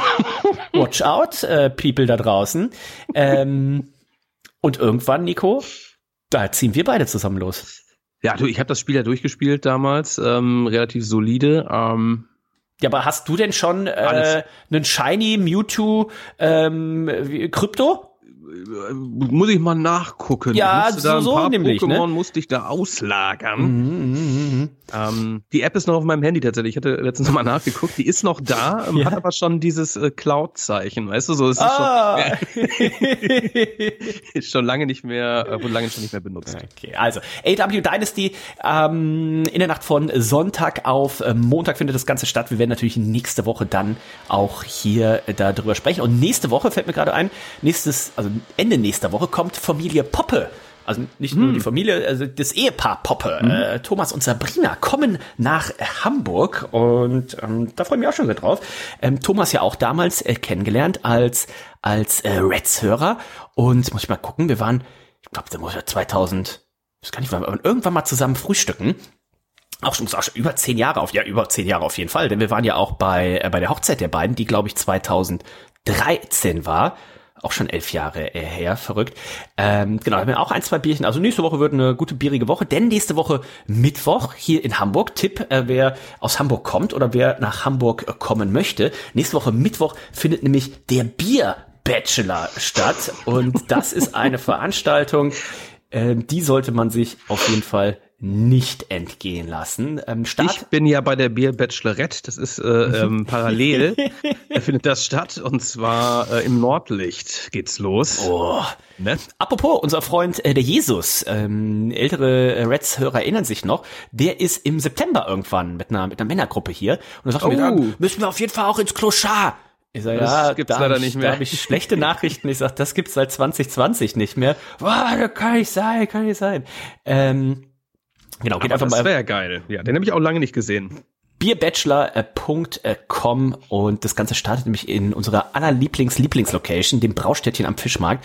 watch out, äh, People da draußen. Ähm, und irgendwann, Nico, da ziehen wir beide zusammen los. Ja, du, ich habe das Spiel ja durchgespielt damals, ähm, relativ solide. Ähm, ja, aber hast du denn schon äh, einen Shiny Mewtwo ähm, Krypto? Muss ich mal nachgucken. Ja, so, da so ein paar nämlich. Pokémon ne? musste ich da auslagern. Mhm, mh, mh. Ähm, die App ist noch auf meinem Handy tatsächlich. Ich hatte letztens noch mal nachgeguckt. Die ist noch da, ähm, ja. hat aber schon dieses äh, Cloud-Zeichen, weißt du? So, es ist, ah. schon, ist schon lange nicht mehr, äh, wurde lange schon nicht mehr benutzt. Okay, also A W Dynasty ähm, in der Nacht von Sonntag auf äh, Montag findet das Ganze statt. Wir werden natürlich nächste Woche dann auch hier äh, darüber sprechen. Und nächste Woche fällt mir gerade ein, nächstes, also Ende nächster Woche kommt Familie Poppe. Also nicht nur hm. die Familie, also das Ehepaar Poppe, hm. äh, Thomas und Sabrina, kommen nach Hamburg und ähm, da freue ich mich auch schon sehr drauf. Ähm, Thomas ja auch damals äh, kennengelernt als als äh, Reds-Hörer und muss ich mal gucken, wir waren, ich glaube, da muss ja zweitausend, das kann ich mal, irgendwann mal zusammen frühstücken. Auch schon, auch schon über zehn Jahre auf, ja über zehn Jahre auf jeden Fall, denn wir waren ja auch bei äh, bei der Hochzeit der beiden, die glaube ich zweitausenddreizehn war. Auch schon elf Jahre äh, her, verrückt. Ähm, genau, haben wir auch ein, zwei Bierchen. Also nächste Woche wird eine gute bierige Woche, denn nächste Woche Mittwoch hier in Hamburg. Tipp, äh, wer aus Hamburg kommt oder wer nach Hamburg äh, kommen möchte. Nächste Woche Mittwoch findet nämlich der Bier-Bachelor statt. Und das ist eine Veranstaltung, äh, die sollte man sich auf jeden Fall nicht entgehen lassen. Ähm, Start ich bin ja bei der Bier Bachelorette, das ist äh, ähm, parallel, findet das statt und zwar äh, im Nordlicht geht's los. Oh. Ne? Apropos, unser Freund äh, der Jesus, ähm, ältere äh, Reds-Hörer erinnern sich noch, der ist im September irgendwann mit einer mit einer Männergruppe hier und dann sagt oh. mir, müssen wir auf jeden Fall auch ins Kloschar. Ich sag, das ja, gibt's da leider ich, nicht mehr. Da habe ich schlechte Nachrichten. Ich sag, das gibt's seit zwanzig zwanzig nicht mehr. Boah, das kann nicht sein, kann nicht sein. Ähm, Genau, geht aber einfach das mal. Das wäre geil. Ja, den habe ich auch lange nicht gesehen. Bierbachelor Punkt com und das Ganze startet nämlich in unserer allerlieblings-Lieblings-Location, dem Braustädtchen am Fischmarkt.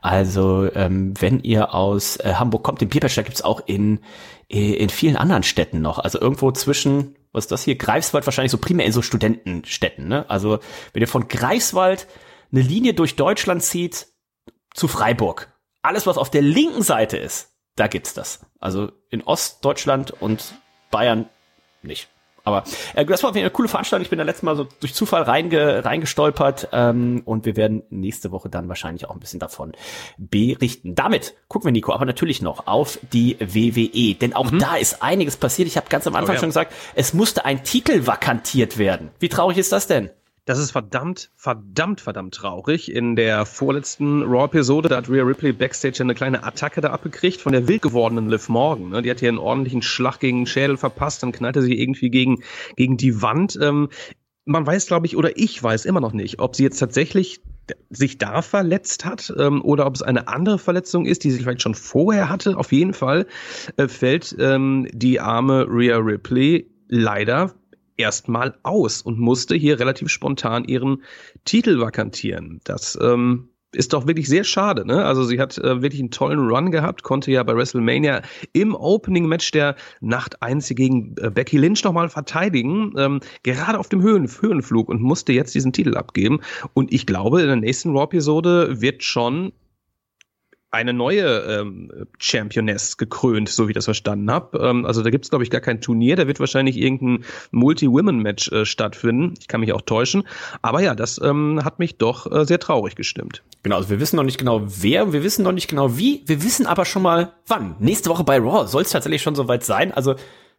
Also ähm, wenn ihr aus äh, Hamburg kommt, den Bierbachelor gibt's auch in in vielen anderen Städten noch. Also irgendwo zwischen, was ist das hier, Greifswald wahrscheinlich so primär in so Studentenstädten. Ne? Also wenn ihr von Greifswald eine Linie durch Deutschland zieht zu Freiburg, alles was auf der linken Seite ist, da gibt's das. Also in Ostdeutschland und Bayern nicht. Aber äh, das war eine coole Veranstaltung. Ich bin da letztes Mal so durch Zufall reinge, reingestolpert ähm, und wir werden nächste Woche dann wahrscheinlich auch ein bisschen davon berichten. Damit gucken wir, Nico, aber natürlich noch auf die W W E, denn auch mhm. da ist einiges passiert. Ich habe ganz am Anfang oh, ja. schon gesagt, es musste ein Titel vakantiert werden. Wie traurig ist das denn? Das ist verdammt, verdammt, verdammt traurig. In der vorletzten Raw-Episode, da hat Rhea Ripley Backstage eine kleine Attacke da abgekriegt von der wild gewordenen Liv Morgan. Die hat hier einen ordentlichen Schlag gegen den Schädel verpasst, dann knallte sie irgendwie gegen, gegen die Wand. Man weiß, glaube ich, oder ich weiß immer noch nicht, ob sie jetzt tatsächlich sich da verletzt hat oder ob es eine andere Verletzung ist, die sie vielleicht schon vorher hatte. Auf jeden Fall fällt die arme Rhea Ripley leider erstmal aus und musste hier relativ spontan ihren Titel vakantieren. Das ähm, ist doch wirklich sehr schade, ne? Also sie hat äh, wirklich einen tollen Run gehabt, konnte ja bei WrestleMania im Opening-Match der Nacht eins gegen äh, Becky Lynch nochmal verteidigen, ähm, gerade auf dem Höhen- Höhenflug und musste jetzt diesen Titel abgeben. Und ich glaube, in der nächsten Raw-Episode wird schon eine neue ähm, Championess gekrönt, so wie ich das verstanden habe. Ähm, also da gibt es, glaube ich, gar kein Turnier. Da wird wahrscheinlich irgendein Multi-Women-Match äh, stattfinden. Ich kann mich auch täuschen. Aber ja, das ähm, hat mich doch äh, sehr traurig gestimmt. Genau, also wir wissen noch nicht genau wer, wir wissen noch nicht genau wie, wir wissen aber schon mal wann. Nächste Woche bei Raw soll es tatsächlich schon soweit sein. Also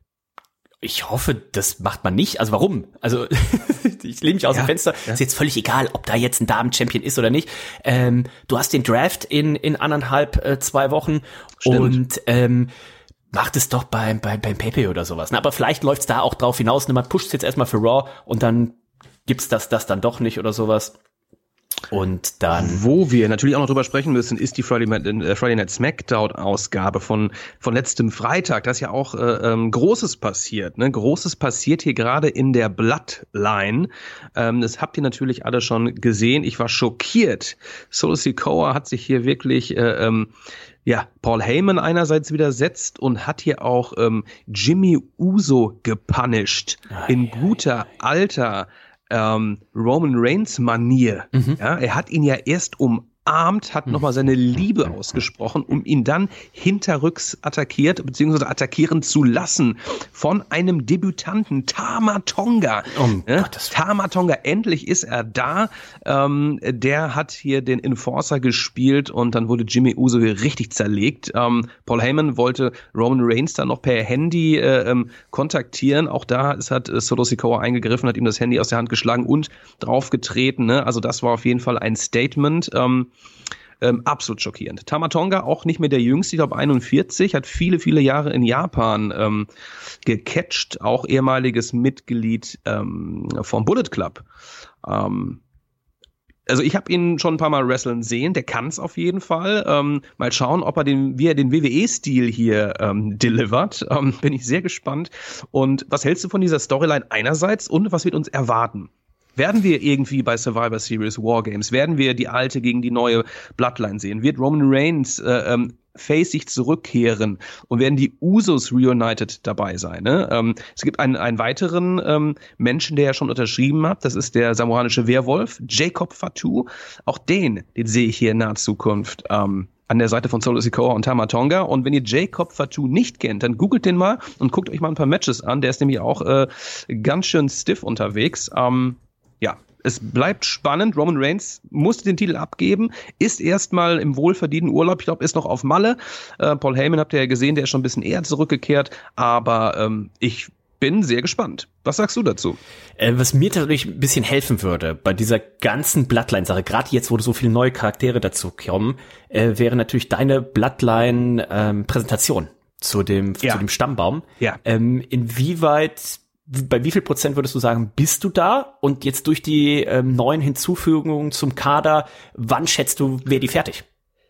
ich hoffe, das macht man nicht. Also warum? Also ich lehne mich aus ja, dem Fenster. Ja. Ist jetzt völlig egal, ob da jetzt ein Damen-Champion ist oder nicht. Ähm, du hast den Draft in in anderthalb, äh, zwei Wochen. Stimmt. Und ähm, macht es doch beim beim beim Pepe oder sowas. Na, aber vielleicht läuft's da auch drauf hinaus. Ne? Man pusht es jetzt erstmal für Raw und dann gibt's das das dann doch nicht oder sowas. Und dann, wo wir natürlich auch noch drüber sprechen müssen, ist die Friday Night, äh, Friday Night Smackdown Ausgabe von von letztem Freitag. Da ist ja auch äh, ähm, Großes passiert. Ne? Großes passiert hier gerade in der Bloodline. Ähm, das habt ihr natürlich alle schon gesehen. Ich war schockiert. Solo Sikoa hat sich hier wirklich äh, ähm, ja, Paul Heyman einerseits widersetzt und hat hier auch ähm, Jimmy Uso gepunished ai, in guter ai, ai. alter Ähm, Roman Reigns Manier. Mhm. Ja, er hat ihn ja erst umarmt, hat mhm. nochmal seine Liebe ausgesprochen, um ihn dann hinterrücks attackiert, beziehungsweise attackieren zu lassen von einem Debütanten, Tama Tonga. Oh, ja, Tama Tonga, endlich ist er da. Ähm, der hat hier den Enforcer gespielt und dann wurde Jimmy Uso hier richtig zerlegt. Ähm, Paul Heyman wollte Roman Reigns dann noch per Handy äh, ähm, kontaktieren. Auch da ist, hat äh, Solo Sikoa eingegriffen, hat ihm das Handy aus der Hand geschlagen und draufgetreten. Ne? Also das war auf jeden Fall ein Statement. Ähm, Ähm, absolut schockierend. Tama Tonga, auch nicht mehr der Jüngste, ich glaube einundvierzig, hat viele, viele Jahre in Japan ähm, gecatcht, auch ehemaliges Mitglied ähm, vom Bullet Club. Ähm, also ich habe ihn schon ein paar Mal wrestlen sehen, der kann es auf jeden Fall. Ähm, mal schauen, ob er den, wie er den W W E-Stil hier ähm, delivert. Ähm, bin ich sehr gespannt. Und was hältst du von dieser Storyline einerseits und was wird uns erwarten? Werden wir irgendwie bei Survivor Series Wargames, werden wir die alte gegen die neue Bloodline sehen? Wird Roman Reigns äh, ähm, face-ig zurückkehren und werden die Usos reunited dabei sein? Ne? Ähm, es gibt einen, einen weiteren ähm, Menschen, der ja schon unterschrieben hat. Das ist der samoanische Werwolf, Jacob Fatu. Auch den, den sehe ich hier in naher Zukunft ähm, an der Seite von Solo Sikoa und Tama Tonga. Und wenn ihr Jacob Fatu nicht kennt, dann googelt den mal und guckt euch mal ein paar Matches an. Der ist nämlich auch äh, ganz schön stiff unterwegs. Ähm, Ja, es bleibt spannend. Roman Reigns musste den Titel abgeben, ist erstmal im wohlverdienten Urlaub. Ich glaube, ist noch auf Malle. Äh, Paul Heyman habt ihr ja gesehen, der ist schon ein bisschen eher zurückgekehrt. Aber ähm, ich bin sehr gespannt. Was sagst du dazu? Äh, was mir natürlich ein bisschen helfen würde bei dieser ganzen Bloodline-Sache, gerade jetzt, wo so viele neue Charaktere dazu kommen, äh, wäre natürlich deine Bloodline-Präsentation ähm, zu dem ja. zu dem Stammbaum. Ja. Ähm, inwieweit Bei wie viel Prozent würdest du sagen, bist du da? Und jetzt durch die ähm, neuen Hinzufügungen zum Kader, wann schätzt du, wäre die fertig?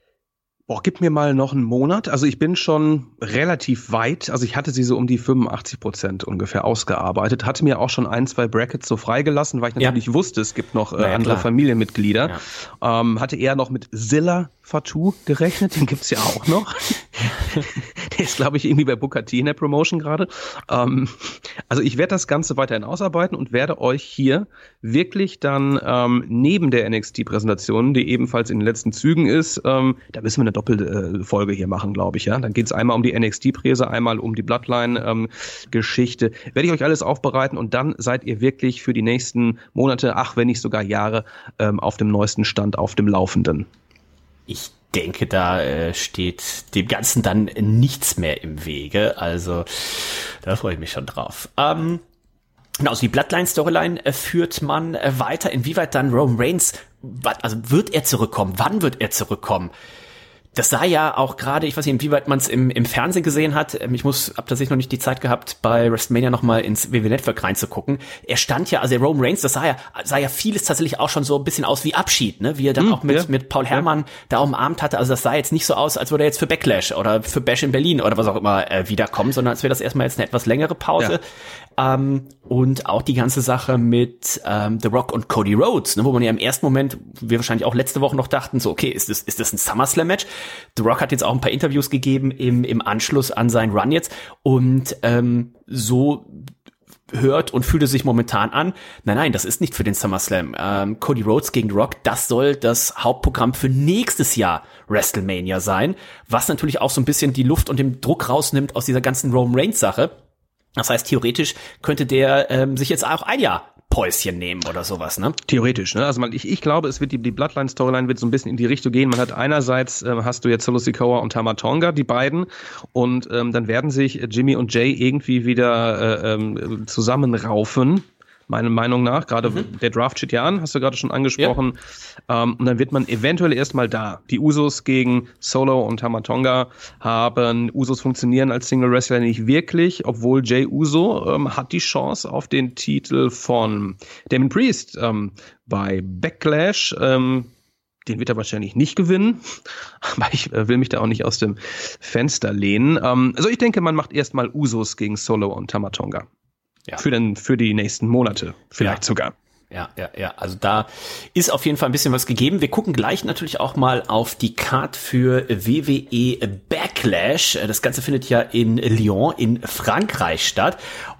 Boah, gib mir mal noch einen Monat. Also ich bin schon relativ weit. Also ich hatte sie so um die fünfundachtzig Prozent ungefähr ausgearbeitet. Hatte mir auch schon ein, zwei Brackets so freigelassen, weil ich natürlich ja. wusste, es gibt noch äh, naja, andere klar. Familienmitglieder. Ja. Ähm, hatte eher noch mit Zilla Fatu gerechnet. Den gibt's ja auch noch. ist, glaube ich, irgendwie bei Booker T in der Promotion gerade. Ähm, also ich werde das Ganze weiterhin ausarbeiten und werde euch hier wirklich dann ähm, neben der N X T-Präsentation, die ebenfalls in den letzten Zügen ist, ähm, da müssen wir eine Doppelfolge hier machen, glaube ich. Ja, dann geht es einmal um die N X T-Präse, einmal um die Bloodline-Geschichte. Ähm, werde ich euch alles aufbereiten und dann seid ihr wirklich für die nächsten Monate, ach, wenn nicht sogar Jahre, ähm, auf dem neuesten Stand, auf dem Laufenden. Ich denke, da äh, steht dem Ganzen dann nichts mehr im Wege. Also da freue ich mich schon drauf. Ähm, genau, also die Bloodline-Storyline äh, führt man äh, weiter. Inwieweit dann Roman Reigns, wat, also wird er zurückkommen? Wann wird er zurückkommen? Das sah ja auch gerade, ich weiß nicht, inwieweit man es im, im Fernsehen gesehen hat. Ich muss, hab tatsächlich noch nicht die Zeit gehabt, bei WrestleMania nochmal ins W W Network reinzugucken. Er stand ja, also der Roman Reigns, das sah ja, sah ja vieles tatsächlich auch schon so ein bisschen aus wie Abschied, ne? Wie er dann hm, auch mit, ja. mit Paul Herrmann ja. da umarmt hatte. Also das sah jetzt nicht so aus, als würde er jetzt für Backlash oder für Bash in Berlin oder was auch immer äh, wiederkommen, sondern als wäre das erstmal jetzt eine etwas längere Pause. Ja. Ähm, und auch die ganze Sache mit ähm, The Rock und Cody Rhodes, ne, wo man ja im ersten Moment, wir wahrscheinlich auch letzte Woche noch dachten, so okay, ist das, ist das ein SummerSlam-Match? The Rock hat jetzt auch ein paar Interviews gegeben im, im Anschluss an seinen Run jetzt und ähm, so hört und fühlt es sich momentan an, nein, nein, das ist nicht für den SummerSlam. Ähm, Cody Rhodes gegen The Rock, das soll das Hauptprogramm für nächstes Jahr WrestleMania sein, was natürlich auch so ein bisschen die Luft und den Druck rausnimmt aus dieser ganzen Roman Reigns-Sache. Das heißt, theoretisch könnte der ähm, sich jetzt auch ein Jahr Päuschen nehmen oder sowas, ne? Theoretisch, ne? Also man, ich, ich glaube, es wird die, die Bloodline-Storyline wird so ein bisschen in die Richtung gehen. Man hat einerseits, ähm, hast du jetzt Solo Sikoa und Tama Tonga, die beiden, und ähm, dann werden sich Jimmy und Jay irgendwie wieder äh, ähm, zusammenraufen. Meiner Meinung nach, gerade mhm. der Draft steht ja an, hast du gerade schon angesprochen. Ja. Ähm, und dann wird man eventuell erstmal da. Die Usos gegen Solo und Tama Tonga haben. Usos funktionieren als Single-Wrestler nicht wirklich, obwohl Jay Uso ähm, hat die Chance auf den Titel von Damon Priest ähm, bei Backlash. Ähm, den wird er wahrscheinlich nicht gewinnen, aber ich äh, will mich da auch nicht aus dem Fenster lehnen. Ähm, also ich denke, man macht erstmal Usos gegen Solo und Tama Tonga. Ja. Für, den, für die nächsten Monate vielleicht ja. sogar. Ja, ja, ja. Also da ist auf jeden Fall ein bisschen was gegeben. Wir gucken gleich natürlich auch mal auf die Card für W W E Backlash. Das Ganze findet ja in Lyon in Frankreich statt.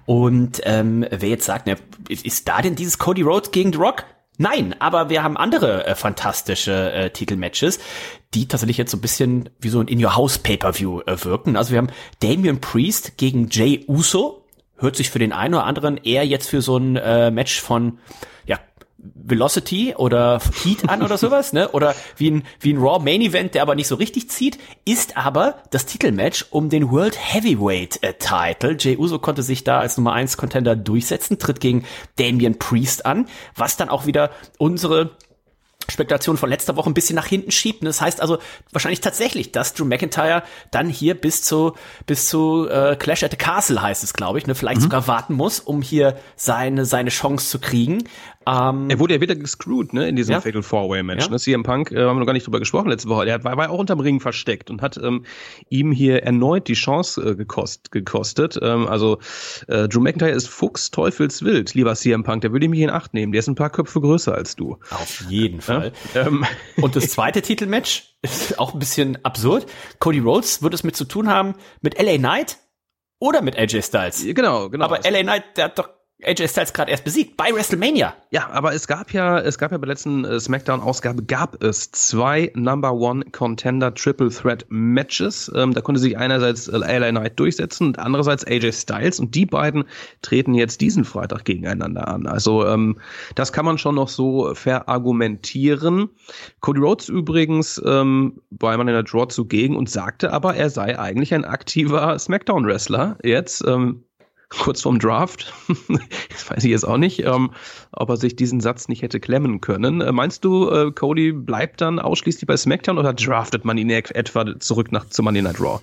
Und ähm, wer jetzt sagt, ne, ist da denn dieses Cody Rhodes gegen The Rock? Nein, aber wir haben andere äh, fantastische äh, Titelmatches, die tatsächlich jetzt so ein bisschen wie so ein In-Your-House-Pay-Per-View äh, wirken. Also wir haben Damian Priest gegen Jay Uso. Hört sich für den einen oder anderen eher jetzt für so ein äh, Match von ja Velocity oder Heat an oder sowas, ne? Oder wie ein wie ein Raw Main Event, der aber nicht so richtig zieht, ist aber das Titelmatch um den World Heavyweight äh, Title. Jey Uso konnte sich da als Nummer eins Contender durchsetzen, tritt gegen Damian Priest an, was dann auch wieder unsere Spekulation von letzter Woche ein bisschen nach hinten schiebt. Das heißt also wahrscheinlich tatsächlich, dass Drew McIntyre dann hier bis zu bis zu äh, Clash at the Castle heißt es, glaube ich, ne, vielleicht mhm. sogar warten muss, um hier seine seine Chance zu kriegen. Ähm, er wurde ja wieder gescrewt, ne, in diesem ja. Fatal Four-Way-Match. Ja. Ne? C M Punk, äh, haben wir noch gar nicht drüber gesprochen letzte Woche. Der war, war auch unterm Ring versteckt und hat ähm, ihm hier erneut die Chance äh, gekost, gekostet. Ähm, also äh, Drew McIntyre ist fuchsteufelswild, lieber C M Punk. Der würde mich in Acht nehmen. Der ist ein paar Köpfe größer als du. Auf jeden Fall. Ja? Ähm. Und das zweite Titelmatch ist auch ein bisschen absurd. Cody Rhodes wird es mit zu tun haben mit L A Knight oder mit A J Styles. Genau, genau. Aber L A Knight, der hat doch A J Styles gerade erst besiegt bei WrestleMania. Ja, aber es gab ja, es gab ja bei der letzten äh, Smackdown-Ausgabe gab es zwei Number One Contender Triple Threat Matches. Ähm, da konnte sich einerseits L A Knight durchsetzen und andererseits A J Styles, und die beiden treten jetzt diesen Freitag gegeneinander an. Also ähm, das kann man schon noch so verargumentieren. Cody Rhodes übrigens ähm, war man in der Draw zugegen und sagte aber, er sei eigentlich ein aktiver Smackdown-Wrestler jetzt. Ähm, kurz vorm Draft, das weiß ich jetzt auch nicht, ähm, ob er sich diesen Satz nicht hätte klemmen können. Äh, meinst du, äh, Cody bleibt dann ausschließlich bei SmackDown oder draftet man ihn etwa zurück nach zu Monday Night Raw?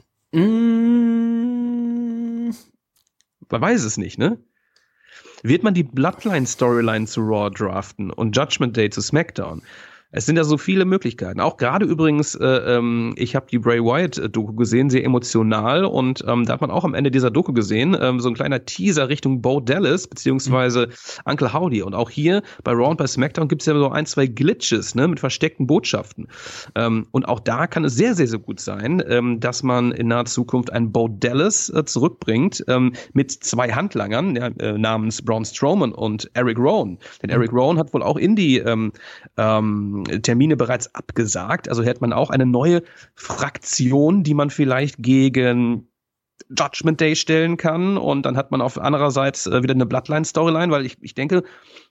Mm. Man weiß es nicht, ne? Wird man die Bloodline-Storyline zu Raw draften und Judgment Day zu SmackDown? Es sind ja so viele Möglichkeiten. Auch gerade übrigens, äh, ähm, ich habe die Bray Wyatt-Doku gesehen, sehr emotional. Und ähm, da hat man auch am Ende dieser Doku gesehen, ähm, so ein kleiner Teaser Richtung Bo Dallas, beziehungsweise mhm. Uncle Howdy. Und auch hier bei Raw und bei SmackDown gibt es ja so ein, zwei Glitches, ne, mit versteckten Botschaften. Ähm, und auch da kann es sehr, sehr, sehr gut sein, ähm, dass man in naher Zukunft einen Bo Dallas äh, zurückbringt, ähm, mit zwei Handlangern, ja, äh, namens Braun Strowman und Eric Rowan. Denn Eric Rowan hat wohl auch in die ähm, ähm, Termine bereits abgesagt. Also hätte man auch eine neue Fraktion, die man vielleicht gegen Judgment Day stellen kann. Und dann hat man auf andererseits wieder eine Bloodline-Storyline, weil ich, ich denke,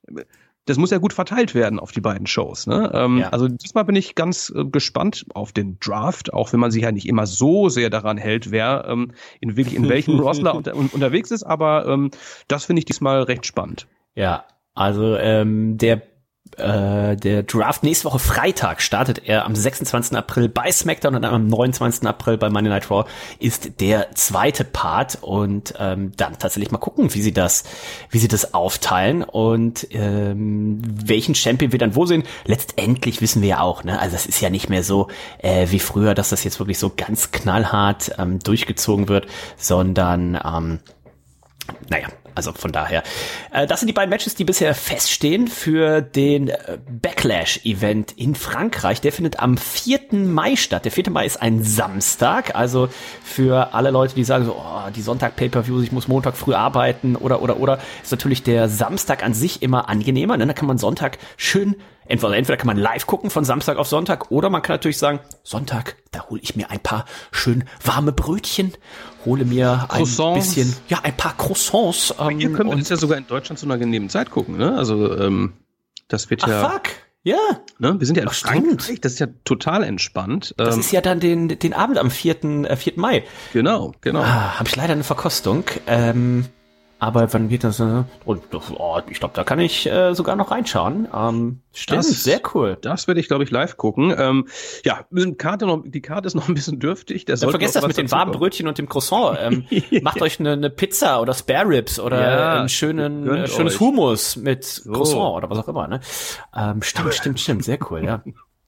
das muss ja gut verteilt werden auf die beiden Shows. Ne? Ähm, ja. Also diesmal bin ich ganz äh, gespannt auf den Draft, auch wenn man sich ja nicht immer so sehr daran hält, wer ähm, in, wirklich in welchem Roster unter, un, unterwegs ist. Aber ähm, das finde ich diesmal recht spannend. Ja, also ähm, der Äh, der Draft nächste Woche Freitag startet er am sechsundzwanzigsten April bei SmackDown und dann am neunundzwanzigsten April bei Monday Night Raw ist der zweite Part und ähm, dann tatsächlich mal gucken, wie sie das, wie sie das aufteilen und ähm, welchen Champion wir dann wo sehen. Letztendlich wissen wir ja auch, ne, also es ist ja nicht mehr so äh, wie früher, dass das jetzt wirklich so ganz knallhart ähm, durchgezogen wird, sondern ähm, naja, also von daher. Äh, das sind die beiden Matches, die bisher feststehen für den äh, Backlash-Event in Frankreich. Der findet am vierten Mai statt. Der vierte Mai ist ein Samstag. Also für alle Leute, die sagen so, oh, die Sonntag-Pay-Per-Views, ich muss Montag früh arbeiten oder, oder, oder, ist natürlich der Samstag an sich immer angenehmer. Ne? Da kann man Sonntag schön Entweder, entweder kann man live gucken von Samstag auf Sonntag oder man kann natürlich sagen, Sonntag, da hole ich mir ein paar schön warme Brötchen, hole mir ein Croissants. bisschen, ja, ein paar Croissants. Ähm, Hier können wir uns ja sogar in Deutschland zu einer genehmen Zeit gucken, ne? Also ähm, das wird ja... Ach, fuck. Ja. Ne? Wir sind ja in Ach, Frankreich, stimmt. das ist ja total entspannt. Das ähm, ist ja dann den den Abend am vierten Mai. Genau, genau. Ah, habe ich leider eine Verkostung. Ähm, aber wann geht das? Äh? Und oh, ich glaube, da kann ich äh, sogar noch reinschauen. Ähm, stimmt, das, sehr cool. Das werde ich, glaube ich, live gucken. Ähm, ja, Karte noch, die Karte ist noch ein bisschen dürftig. Dann vergesst das mit den warmen Brötchen und dem Croissant. Ähm, ja. Macht euch eine, eine Pizza oder Spare Ribs oder ja, einen schönen äh, schönes euch. Hummus mit so. Croissant oder was auch immer. Ne? Ähm, stimmt, stimmt, stimmt. Sehr cool, ja.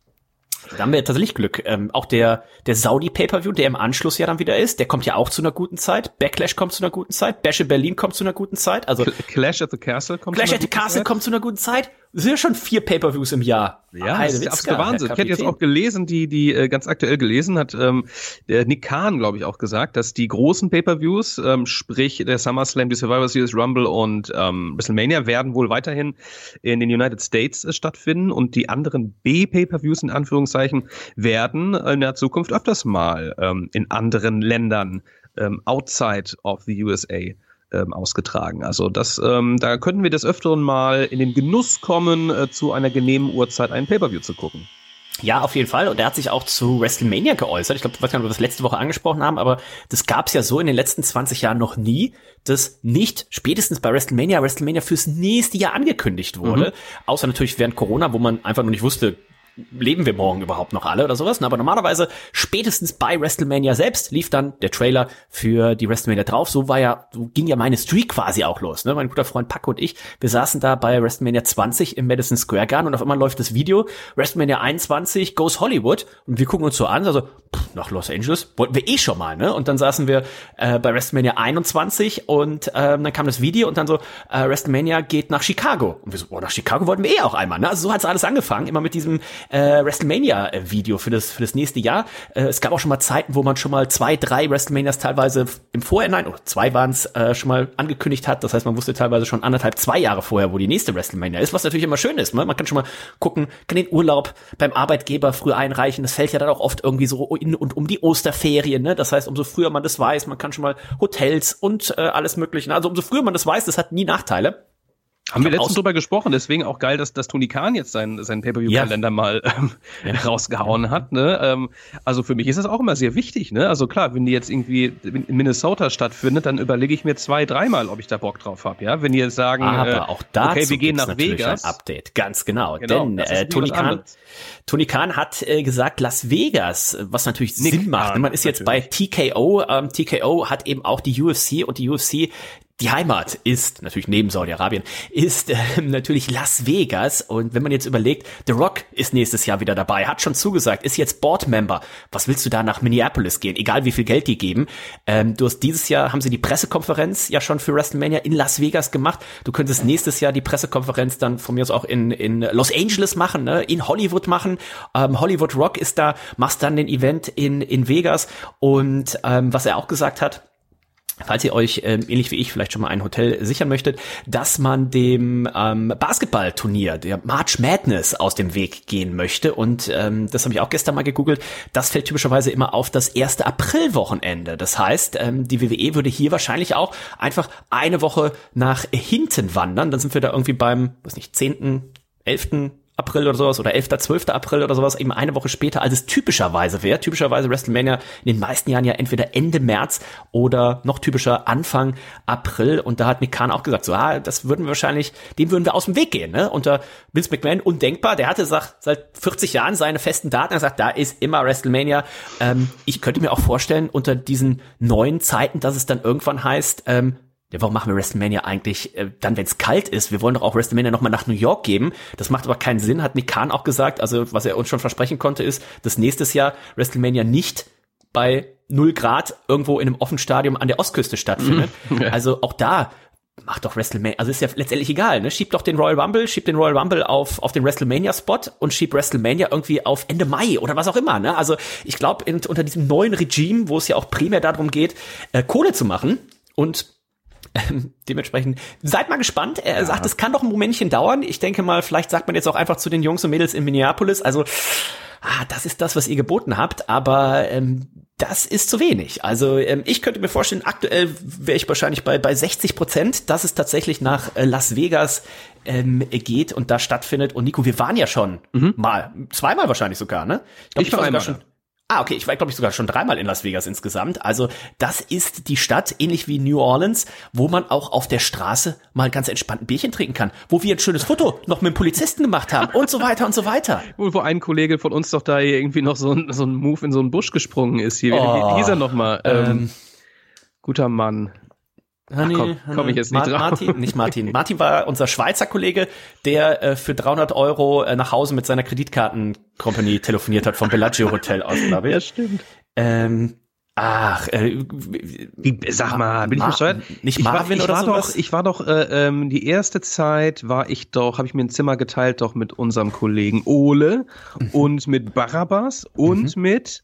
Da haben wir tatsächlich Glück. Ähm, auch der der Saudi-Pay-Per-View, der im Anschluss ja dann wieder ist, der kommt ja auch zu einer guten Zeit. Backlash kommt zu einer guten Zeit. Bash in Berlin kommt zu einer guten Zeit. Also Clash at the Castle kommt Clash zu einer at the guten Castle Zeit. kommt zu einer guten Zeit. Das sind ja schon vier Pay-Per-Views im Jahr. Ja, das ist der absolute Wahnsinn. Ich hätte jetzt auch gelesen, die die äh, ganz aktuell gelesen hat, ähm, der Nick Khan, glaube ich, auch gesagt, dass die großen Pay-Per-Views, ähm, sprich der SummerSlam, die Survivor Series, Rumble und ähm, WrestleMania, werden wohl weiterhin in den United States äh, stattfinden und die anderen B-Pay-Per-Views in Anführungszeichen werden in der Zukunft öfters mal ähm, in anderen Ländern ähm, outside of the U S A Ähm, ausgetragen. Also das, ähm, da könnten wir des Öfteren mal in den Genuss kommen, äh, zu einer genehmen Uhrzeit einen Pay-Per-View zu gucken. Ja, auf jeden Fall. Und er hat sich auch zu WrestleMania geäußert. Ich glaube, ich weiß gar nicht, ob wir das letzte Woche angesprochen haben, aber das gab's ja so in den letzten zwanzig Jahren noch nie, dass nicht spätestens bei WrestleMania WrestleMania fürs nächste Jahr angekündigt wurde. Mhm. Außer natürlich während Corona, wo man einfach noch nicht wusste, leben wir morgen überhaupt noch alle oder sowas. Aber normalerweise spätestens bei WrestleMania selbst lief dann der Trailer für die WrestleMania drauf. So war ja, so ging ja meine Streak quasi auch los. Ne? Mein guter Freund Paco und ich, wir saßen da bei WrestleMania zwanzig im Madison Square Garden und auf einmal läuft das Video WrestleMania einundzwanzig Goes Hollywood und wir gucken uns so an, also pff, nach Los Angeles wollten wir eh schon mal, ne? Und dann saßen wir äh, bei WrestleMania einundzwanzig und ähm, dann kam das Video und dann so äh, WrestleMania geht nach Chicago und wir so, boah, nach Chicago wollten wir eh auch einmal, ne? Also so hat's alles angefangen, immer mit diesem Äh, WrestleMania-Video für das für das nächste Jahr. Äh, es gab auch schon mal Zeiten, wo man schon mal zwei, drei WrestleManias teilweise im Vorhinein, oder zwei waren es, äh, schon mal angekündigt hat. Das heißt, man wusste teilweise schon anderthalb, zwei Jahre vorher, wo die nächste WrestleMania ist, was natürlich immer schön ist. Ne? Man kann schon mal gucken, kann den Urlaub beim Arbeitgeber früh einreichen. Das fällt ja dann auch oft irgendwie so in und um die Osterferien. Ne? Das heißt, umso früher man das weiß, man kann schon mal Hotels und äh, alles Mögliche. Also umso früher man das weiß, das hat nie Nachteile. Haben wir letztens drüber gesprochen, deswegen auch geil, dass, dass Tony Khan jetzt seinen, seinen Pay-Per-View-Kalender ja. mal ähm, ja. rausgehauen hat. Ne? Ähm, also für mich ist das auch immer sehr wichtig. Ne? Also klar, wenn die jetzt irgendwie in Minnesota stattfindet, dann überlege ich mir zwei, dreimal, ob ich da Bock drauf habe. Ja? Wenn die jetzt sagen, aber äh, auch dazu okay, wir gehen nach Vegas. Ein Update, ganz genau. genau Denn äh, Tony Khan, Tony Khan hat äh, gesagt, Las Vegas, was natürlich Nick Sinn macht. Khan, man ist jetzt natürlich bei T K O. Ähm, T K O hat eben auch die U F C und die U F C Die Heimat ist, natürlich neben Saudi-Arabien, ist äh, natürlich Las Vegas. Und wenn man jetzt überlegt, The Rock ist nächstes Jahr wieder dabei, hat schon zugesagt, ist jetzt Board-Member. Was willst du da nach Minneapolis gehen? Egal wie viel Geld die geben. Ähm, du hast dieses Jahr, haben sie die Pressekonferenz ja schon für WrestleMania in Las Vegas gemacht. Du könntest nächstes Jahr die Pressekonferenz dann von mir aus auch in, in Los Angeles machen, ne? In Hollywood machen. Ähm, Hollywood Rock ist da, machst dann den Event in, in Vegas. Und ähm, was er auch gesagt hat, falls ihr euch ähm, ähnlich wie ich vielleicht schon mal ein Hotel sichern möchtet, dass man dem ähm, Basketballturnier, der March Madness, aus dem Weg gehen möchte. Und ähm, das habe ich auch gestern mal gegoogelt. Das fällt typischerweise immer auf das erste Aprilwochenende. Das heißt, ähm, die W W E würde hier wahrscheinlich auch einfach eine Woche nach hinten wandern. Dann sind wir da irgendwie beim, weiß nicht, zehnten, elften April oder sowas oder elfter, zwölfter April oder sowas, eben eine Woche später, als es typischerweise wäre. Typischerweise WrestleMania in den meisten Jahren ja entweder Ende März oder noch typischer Anfang April. Und da hat Nick Khan auch gesagt, so, ah, das würden wir wahrscheinlich, dem würden wir aus dem Weg gehen, ne? Unter Vince McMahon undenkbar. Der hatte sagt, seit vierzig Jahren seine festen Daten. Er sagt, da ist immer WrestleMania. Ähm, ich könnte mir auch vorstellen, unter diesen neuen Zeiten, dass es dann irgendwann heißt, ähm, ja, warum machen wir WrestleMania eigentlich äh, dann, wenn es kalt ist? Wir wollen doch auch WrestleMania nochmal nach New York geben. Das macht aber keinen Sinn, hat Nick Khan auch gesagt. Also was er uns schon versprechen konnte, ist, dass nächstes Jahr WrestleMania nicht bei null Grad irgendwo in einem offenen Stadion an der Ostküste stattfindet. Ja. Also auch da macht doch WrestleMania, also ist ja letztendlich egal, ne? Schiebt doch den Royal Rumble, schiebt den Royal Rumble auf auf den WrestleMania-Spot und schiebt WrestleMania irgendwie auf Ende Mai oder was auch immer, ne? Also ich glaube, unter diesem neuen Regime, wo es ja auch primär darum geht, äh, Kohle zu machen und Ähm, dementsprechend, seid mal gespannt. Er ja. sagt, es kann doch ein Momentchen dauern. Ich denke mal, vielleicht sagt man jetzt auch einfach zu den Jungs und Mädels in Minneapolis, also, ah, das ist das, was ihr geboten habt, aber ähm, das ist zu wenig. Also ähm, ich könnte mir vorstellen, aktuell wäre ich wahrscheinlich bei bei sechzig Prozent, dass es tatsächlich nach äh, Las Vegas ähm, geht und da stattfindet. Und Nico, wir waren ja schon mhm. mal, zweimal wahrscheinlich sogar, ne? Ich, glaub, ich, ich war sogar schon. Ah, okay, ich war, glaube ich, sogar schon dreimal in Las Vegas insgesamt. Also das ist die Stadt, ähnlich wie New Orleans, wo man auch auf der Straße mal ganz entspannt ein Bierchen trinken kann, wo wir ein schönes Foto noch mit dem Polizisten gemacht haben und so weiter und so weiter. Wo, wo ein Kollege von uns doch da irgendwie noch so ein, so ein Move in so einen Busch gesprungen ist. Hier, oh, wie hieß er nochmal? Ähm, ähm, guter Mann. Honey, Ach, komm, komm ich jetzt nicht Ma- drauf. Martin, nicht Martin. Martin war unser Schweizer Kollege, der äh, für dreihundert Euro äh, nach Hause mit seiner Kreditkartencompany telefoniert hat vom Bellagio Hotel aus, glaube ich. Ja, stimmt. Ähm, ach, äh, Wie, sag mal, bin ich bescheuert? Nicht ich Marvin war, ich oder war sowas? doch, ich war doch, äh, ähm, die erste Zeit war ich doch, habe ich mir ein Zimmer geteilt doch mit unserem Kollegen Ole mhm. und mit Barabbas und mhm. mit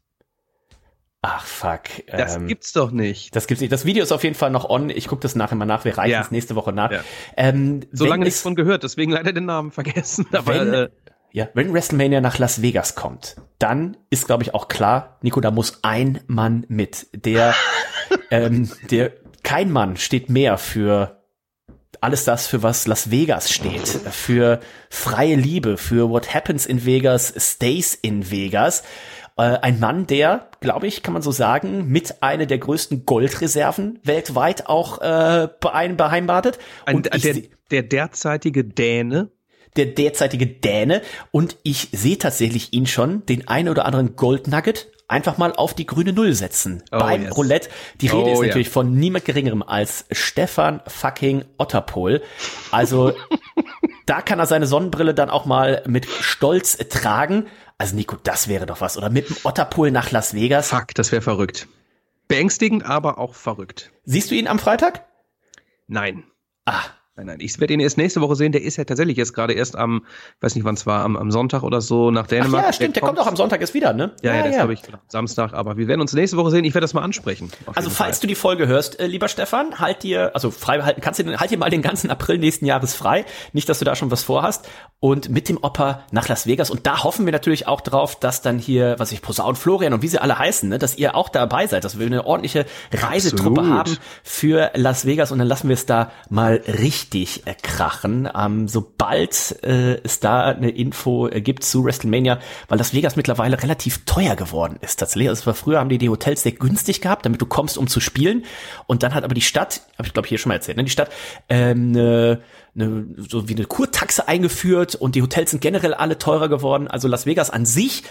Ach, fuck. Das ähm, gibt's doch nicht. Das gibt's nicht. Das Video ist auf jeden Fall noch on. Ich gucke das nachher mal nach. Wir reichen ja. es nächste Woche nach. Ja. Ähm, so lange nichts von gehört, deswegen leider den Namen vergessen. Aber, wenn, äh, ja, wenn WrestleMania nach Las Vegas kommt, dann ist, glaube ich, auch klar, Nico, da muss ein Mann mit. Der, ähm, der, kein Mann steht mehr für alles das, für was Las Vegas steht. Für freie Liebe, für What Happens in Vegas stays in Vegas. Ein Mann, der, glaube ich, kann man so sagen, mit einer der größten Goldreserven weltweit auch äh, beheimatet. Ein, und ich, der, der derzeitige Däne. Der derzeitige Däne. Und ich sehe tatsächlich ihn schon, den einen oder anderen Goldnugget, einfach mal auf die grüne Null setzen. Oh, beim yes. Roulette. Die Rede oh, ist natürlich ja. von niemand Geringerem als Stefan fucking Otterpohl. Also da kann er seine Sonnenbrille dann auch mal mit Stolz tragen. Also Nico, das wäre doch was. Oder mit dem Otterpohl nach Las Vegas. Fuck, das wäre verrückt. Beängstigend, aber auch verrückt. Siehst du ihn am Freitag? Nein. Ah. Nein, nein, ich werde ihn erst nächste Woche sehen. Der ist ja tatsächlich jetzt gerade erst am, weiß nicht wann es war, am, am Sonntag oder so nach Dänemark. Ach ja, stimmt, der, der kommt auch am Sonntag jetzt wieder, ne? Ja, ja, ja das ja. glaube ich Samstag. Aber wir werden uns nächste Woche sehen. Ich werde das mal ansprechen. Also falls Fall. du die Folge hörst, äh, lieber Stefan, halt dir, also frei halten, kannst du, halt dir mal den ganzen April nächsten Jahres frei. Nicht, dass du da schon was vorhast. Und mit dem Opa nach Las Vegas. Und da hoffen wir natürlich auch drauf, dass dann hier, was ich, Posaun, Florian und wie sie alle heißen, ne, dass ihr auch dabei seid, dass wir eine ordentliche Reisetruppe Absolut. haben für Las Vegas. Und dann lassen wir es da mal richtig äh, krachen. Ähm, sobald äh, es da eine Info äh, gibt zu WrestleMania, weil Las Vegas mittlerweile relativ teuer geworden ist tatsächlich. Also früher haben die die Hotels sehr günstig gehabt, damit du kommst, um zu spielen. Und dann hat aber die Stadt, habe ich glaube hier schon mal erzählt, ne, die Stadt ähm, eine, eine, so wie eine Kurtaxe eingeführt und die Hotels sind generell alle teurer geworden. Also Las Vegas an sich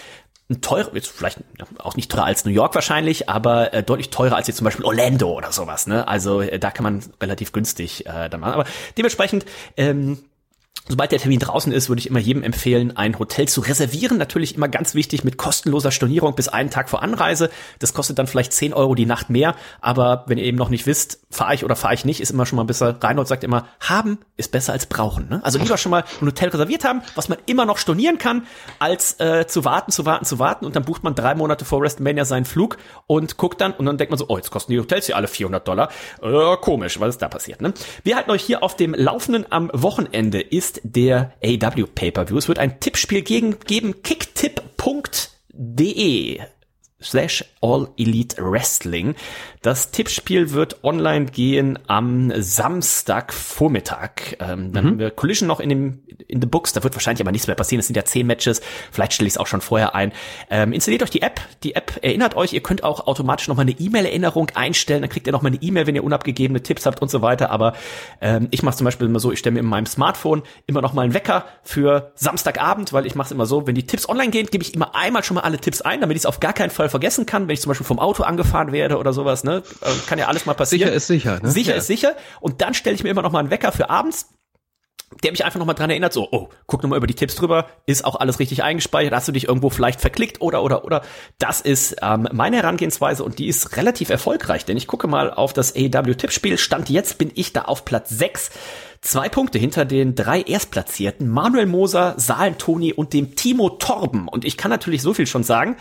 ein teurer, jetzt vielleicht auch nicht teurer als New York wahrscheinlich, aber äh, deutlich teurer als jetzt zum Beispiel Orlando oder sowas, ne? Also äh, da kann man relativ günstig äh, dann machen. Aber dementsprechend, ähm, sobald der Termin draußen ist, würde ich immer jedem empfehlen, ein Hotel zu reservieren. Natürlich immer ganz wichtig mit kostenloser Stornierung bis einen Tag vor Anreise. Das kostet dann vielleicht zehn Euro die Nacht mehr. Aber wenn ihr eben noch nicht wisst, fahre ich oder fahre ich nicht, ist immer schon mal besser. Reinhold sagt immer, haben ist besser als brauchen. Ne? Also lieber schon mal ein Hotel reserviert haben, was man immer noch stornieren kann, als äh, zu warten, zu warten, zu warten. Und dann bucht man drei Monate vor WrestleMania seinen Flug und guckt dann und dann denkt man so, oh, jetzt kosten die Hotels hier alle vierhundert Dollar. Äh, komisch, was ist da passiert? Ne? Wir halten euch hier auf dem Laufenden. Am Wochenende ist der A E W Pay-Per-View. Es wird ein Tippspiel gegen, geben, kicktipp punkt de slash All Elite Wrestling. Das Tippspiel wird online gehen am Samstagvormittag. Ähm, dann mhm. haben wir Collision noch in dem in the Books. Da wird wahrscheinlich aber nichts mehr passieren. Es sind ja zehn Matches. Vielleicht stelle ich es auch schon vorher ein. Ähm, installiert euch die App. Die App erinnert euch. Ihr könnt auch automatisch noch mal eine E-Mail-Erinnerung einstellen. Dann kriegt ihr noch mal eine E-Mail, wenn ihr unabgegebene Tipps habt und so weiter. Aber ähm, ich mache zum Beispiel immer so, ich stelle mir in meinem Smartphone immer noch mal einen Wecker für Samstagabend, weil ich mache es immer so, wenn die Tipps online gehen, gebe ich immer einmal schon mal alle Tipps ein, damit ich es auf gar keinen Fall vergessen kann, wenn ich zum Beispiel vom Auto angefahren werde oder sowas, ne? Kann ja alles mal passieren. Sicher ist sicher, ne? Sicher ja. ist sicher. Und dann stelle ich mir immer noch mal einen Wecker für abends, der mich einfach noch mal dran erinnert, so, oh, guck noch mal über die Tipps drüber, ist auch alles richtig eingespeichert, hast du dich irgendwo vielleicht verklickt oder, oder, oder. Das ist ähm, meine Herangehensweise und die ist relativ erfolgreich, denn ich gucke mal auf das A E W-Tippspiel. Stand jetzt bin ich da auf Platz sechs. Zwei Punkte hinter den drei Erstplatzierten, Manuel Moser, Salen Toni und dem Timo Torben. Und ich kann natürlich so viel schon sagen,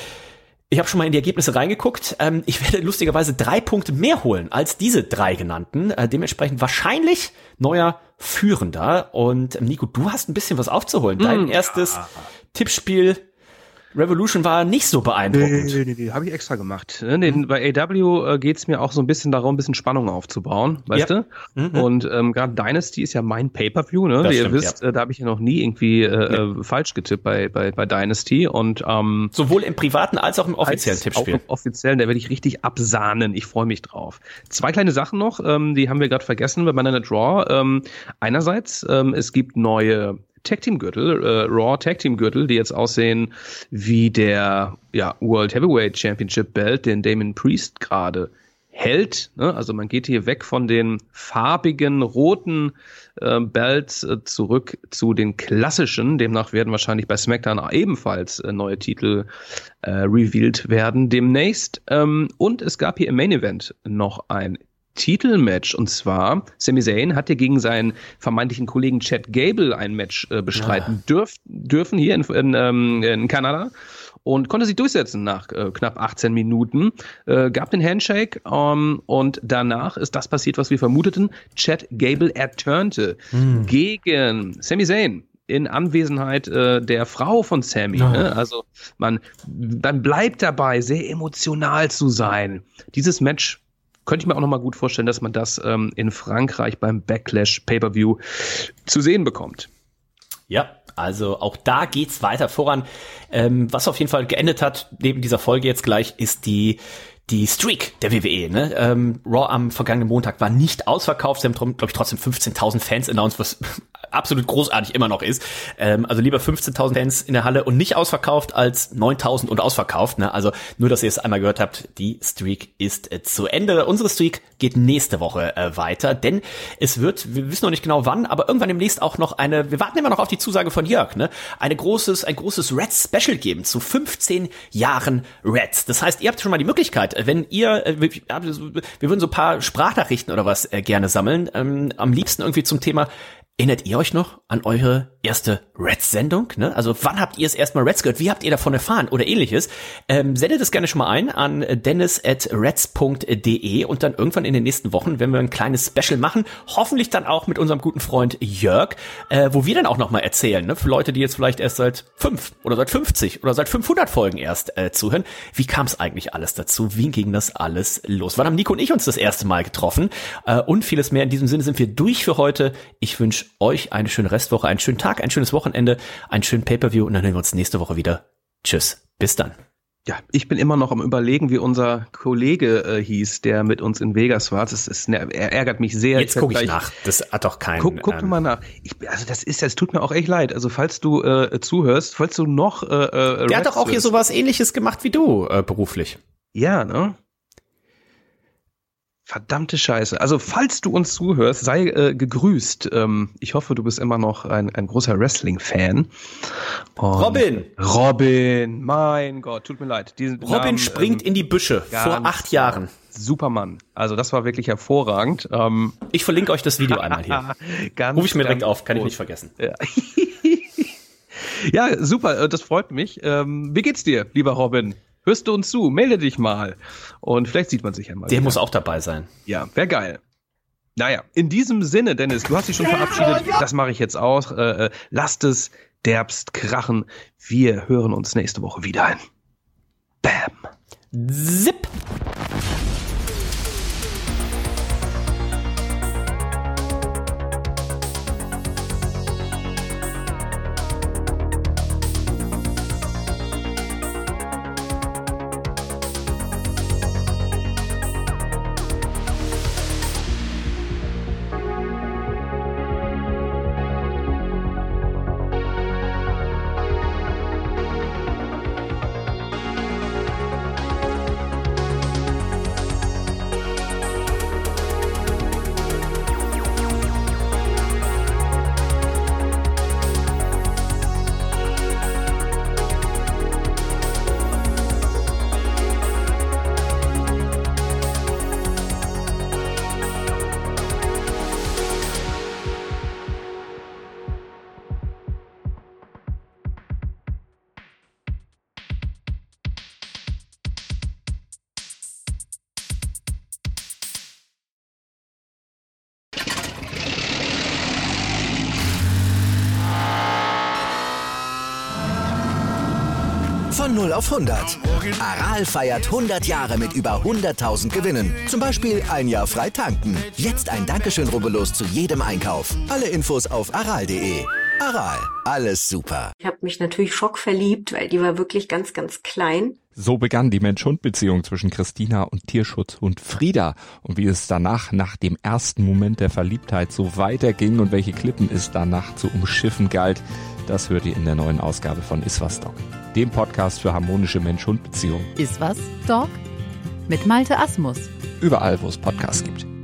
ich habe schon mal in die Ergebnisse reingeguckt. Ähm, ich werde lustigerweise drei Punkte mehr holen als diese drei genannten. Äh, dementsprechend wahrscheinlich neuer Führender. Und ähm, Nico, du hast ein bisschen was aufzuholen. Dein mm, erstes ja. Tippspiel Revolution war nicht so beeindruckend. Nee, nee, nee, habe ich extra gemacht. Den, bei A E W äh, geht es mir auch so ein bisschen darum, ein bisschen Spannung aufzubauen, weißt ja. du? Mhm. Und ähm, gerade Dynasty ist ja mein Pay-Per-View, ne? Das Wie stimmt, ihr wisst, ja. äh, da habe ich ja noch nie irgendwie äh, ja. falsch getippt bei, bei, bei Dynasty. Und ähm, sowohl im privaten als auch im offiziellen Tippspiel. Auch im offiziellen, da werde ich richtig absahnen. Ich freue mich drauf. Zwei kleine Sachen noch, ähm, die haben wir gerade vergessen bei meiner Draw. Ähm, einerseits, ähm, es gibt neue Tag-Team-Gürtel, äh, Raw Tag-Team-Gürtel, die jetzt aussehen wie der ja, World Heavyweight Championship Belt, den Damon Priest gerade hält. Ne? Also man geht hier weg von den farbigen, roten äh, Belts äh, zurück zu den klassischen. Demnach werden wahrscheinlich bei SmackDown ebenfalls äh, neue Titel äh, revealed werden demnächst. Ähm, und es gab hier im Main Event noch ein Titelmatch, und zwar Sami Zayn hat ja gegen seinen vermeintlichen Kollegen Chad Gable ein Match äh, bestreiten ja. dürf, dürfen hier in, in, ähm, in Kanada und konnte sich durchsetzen nach äh, knapp achtzehn Minuten, äh, gab den Handshake ähm, und danach ist das passiert, was wir vermuteten. Chad Gable erturnte hm. gegen Sami Zayn in Anwesenheit äh, der Frau von Sami. Oh. Ne? Also man, man bleibt dabei, sehr emotional zu sein. Dieses Match könnte ich mir auch noch mal gut vorstellen, dass man das ähm, in Frankreich beim Backlash Pay-Per-View zu sehen bekommt. Ja, also auch da geht's weiter voran. Ähm, was auf jeden Fall geendet hat, neben dieser Folge jetzt gleich, ist die die Streak der W W E. Ne? Ähm, Raw am vergangenen Montag war nicht ausverkauft. Sie haben, glaube ich, trotzdem fünfzehntausend Fans announced, was absolut großartig immer noch ist. Ähm, also lieber fünfzehntausend Fans in der Halle und nicht ausverkauft als neuntausend und ausverkauft. Ne? Also nur, dass ihr es einmal gehört habt, die Streak ist äh, zu Ende. Unsere Streak geht nächste Woche äh, weiter, denn es wird, wir wissen noch nicht genau wann, aber irgendwann demnächst auch noch eine, wir warten immer noch auf die Zusage von Jörg, ne? Eine großes, ein großes Reds-Special geben zu fünfzehn Jahren Reds. Das heißt, ihr habt schon mal die Möglichkeit, wenn ihr, wir würden so ein paar Sprachnachrichten oder was gerne sammeln, ähm, am liebsten irgendwie zum Thema, erinnert ihr euch noch an eure erste Reds-Sendung? Ne? Also wann habt ihr es erstmal Reds gehört? Wie habt ihr davon erfahren oder ähnliches? Ähm, sendet es gerne schon mal ein an dennis at reds punkt de und dann irgendwann in den nächsten Wochen, wenn wir ein kleines Special machen, hoffentlich dann auch mit unserem guten Freund Jörg, äh, wo wir dann auch nochmal erzählen, ne? Für Leute, die jetzt vielleicht erst seit fünf oder seit fünfzig oder seit fünfhundert Folgen erst äh, zuhören. Wie kam es eigentlich alles dazu? Wie ging das alles los? Wann haben Nico und ich uns das erste Mal getroffen? Äh, und vieles mehr. In diesem Sinne sind wir durch für heute. Ich wünsche euch eine schöne Restwoche, einen schönen Tag, ein schönes Wochenende, einen schönen Pay-Per-View und dann hören wir uns nächste Woche wieder. Tschüss, bis dann. Ja, ich bin immer noch am Überlegen, wie unser Kollege äh, hieß, der mit uns in Vegas war. Das ist, er ärgert mich sehr. Jetzt gucke ich nach. Das hat doch keinen... Guck, guck ähm, mal nach. Ich, also das ist, das tut mir auch echt leid. Also falls du äh, zuhörst, falls du noch... Äh, äh, der hat doch auch hier sowas Ähnliches gemacht wie du, äh, beruflich. Ja, ne? Verdammte Scheiße. Also falls du uns zuhörst, sei äh, gegrüßt. Ähm, ich hoffe, du bist immer noch ein, ein großer Wrestling-Fan. Und Robin! Robin, mein Gott, tut mir leid. Diesen Robin Namen, springt ähm, in die Büsche vor acht Jahren. Supermann. Also das war wirklich hervorragend. Ähm, ich verlinke euch das Video einmal hier. ganz, Ruf ich mir direkt ganz auf, kann ich groß. nicht vergessen. Ja. Ja, super, das freut mich. Ähm, wie geht's dir, lieber Robin? Hörst du uns zu? Melde dich mal. Und vielleicht sieht man sich ja mal. Der wieder. muss auch dabei sein. Ja, wäre geil. Naja, in diesem Sinne, Dennis, du hast dich schon verabschiedet. Das mache ich jetzt auch. Äh, lasst es derbst krachen. Wir hören uns nächste Woche wieder ein. Bam. Zip. Von null auf hundert. Aral feiert hundert Jahre mit über hunderttausend Gewinnen. Zum Beispiel ein Jahr frei tanken. Jetzt ein Dankeschön, rubbellos zu jedem Einkauf. Alle Infos auf aral punkt de. Aral, alles super. Ich habe mich natürlich schockverliebt, weil die war wirklich ganz, ganz klein. So begann die Mensch-Hund-Beziehung zwischen Christina und Tierschutzhund Frieda. Und wie es danach, nach dem ersten Moment der Verliebtheit, so weiterging und welche Klippen es danach zu umschiffen galt, das hört ihr in der neuen Ausgabe von Iswas Dog, dem Podcast für harmonische Mensch-Hund-Beziehungen. Iswas Dog? Mit Malte Asmus. Überall, wo es Podcasts gibt.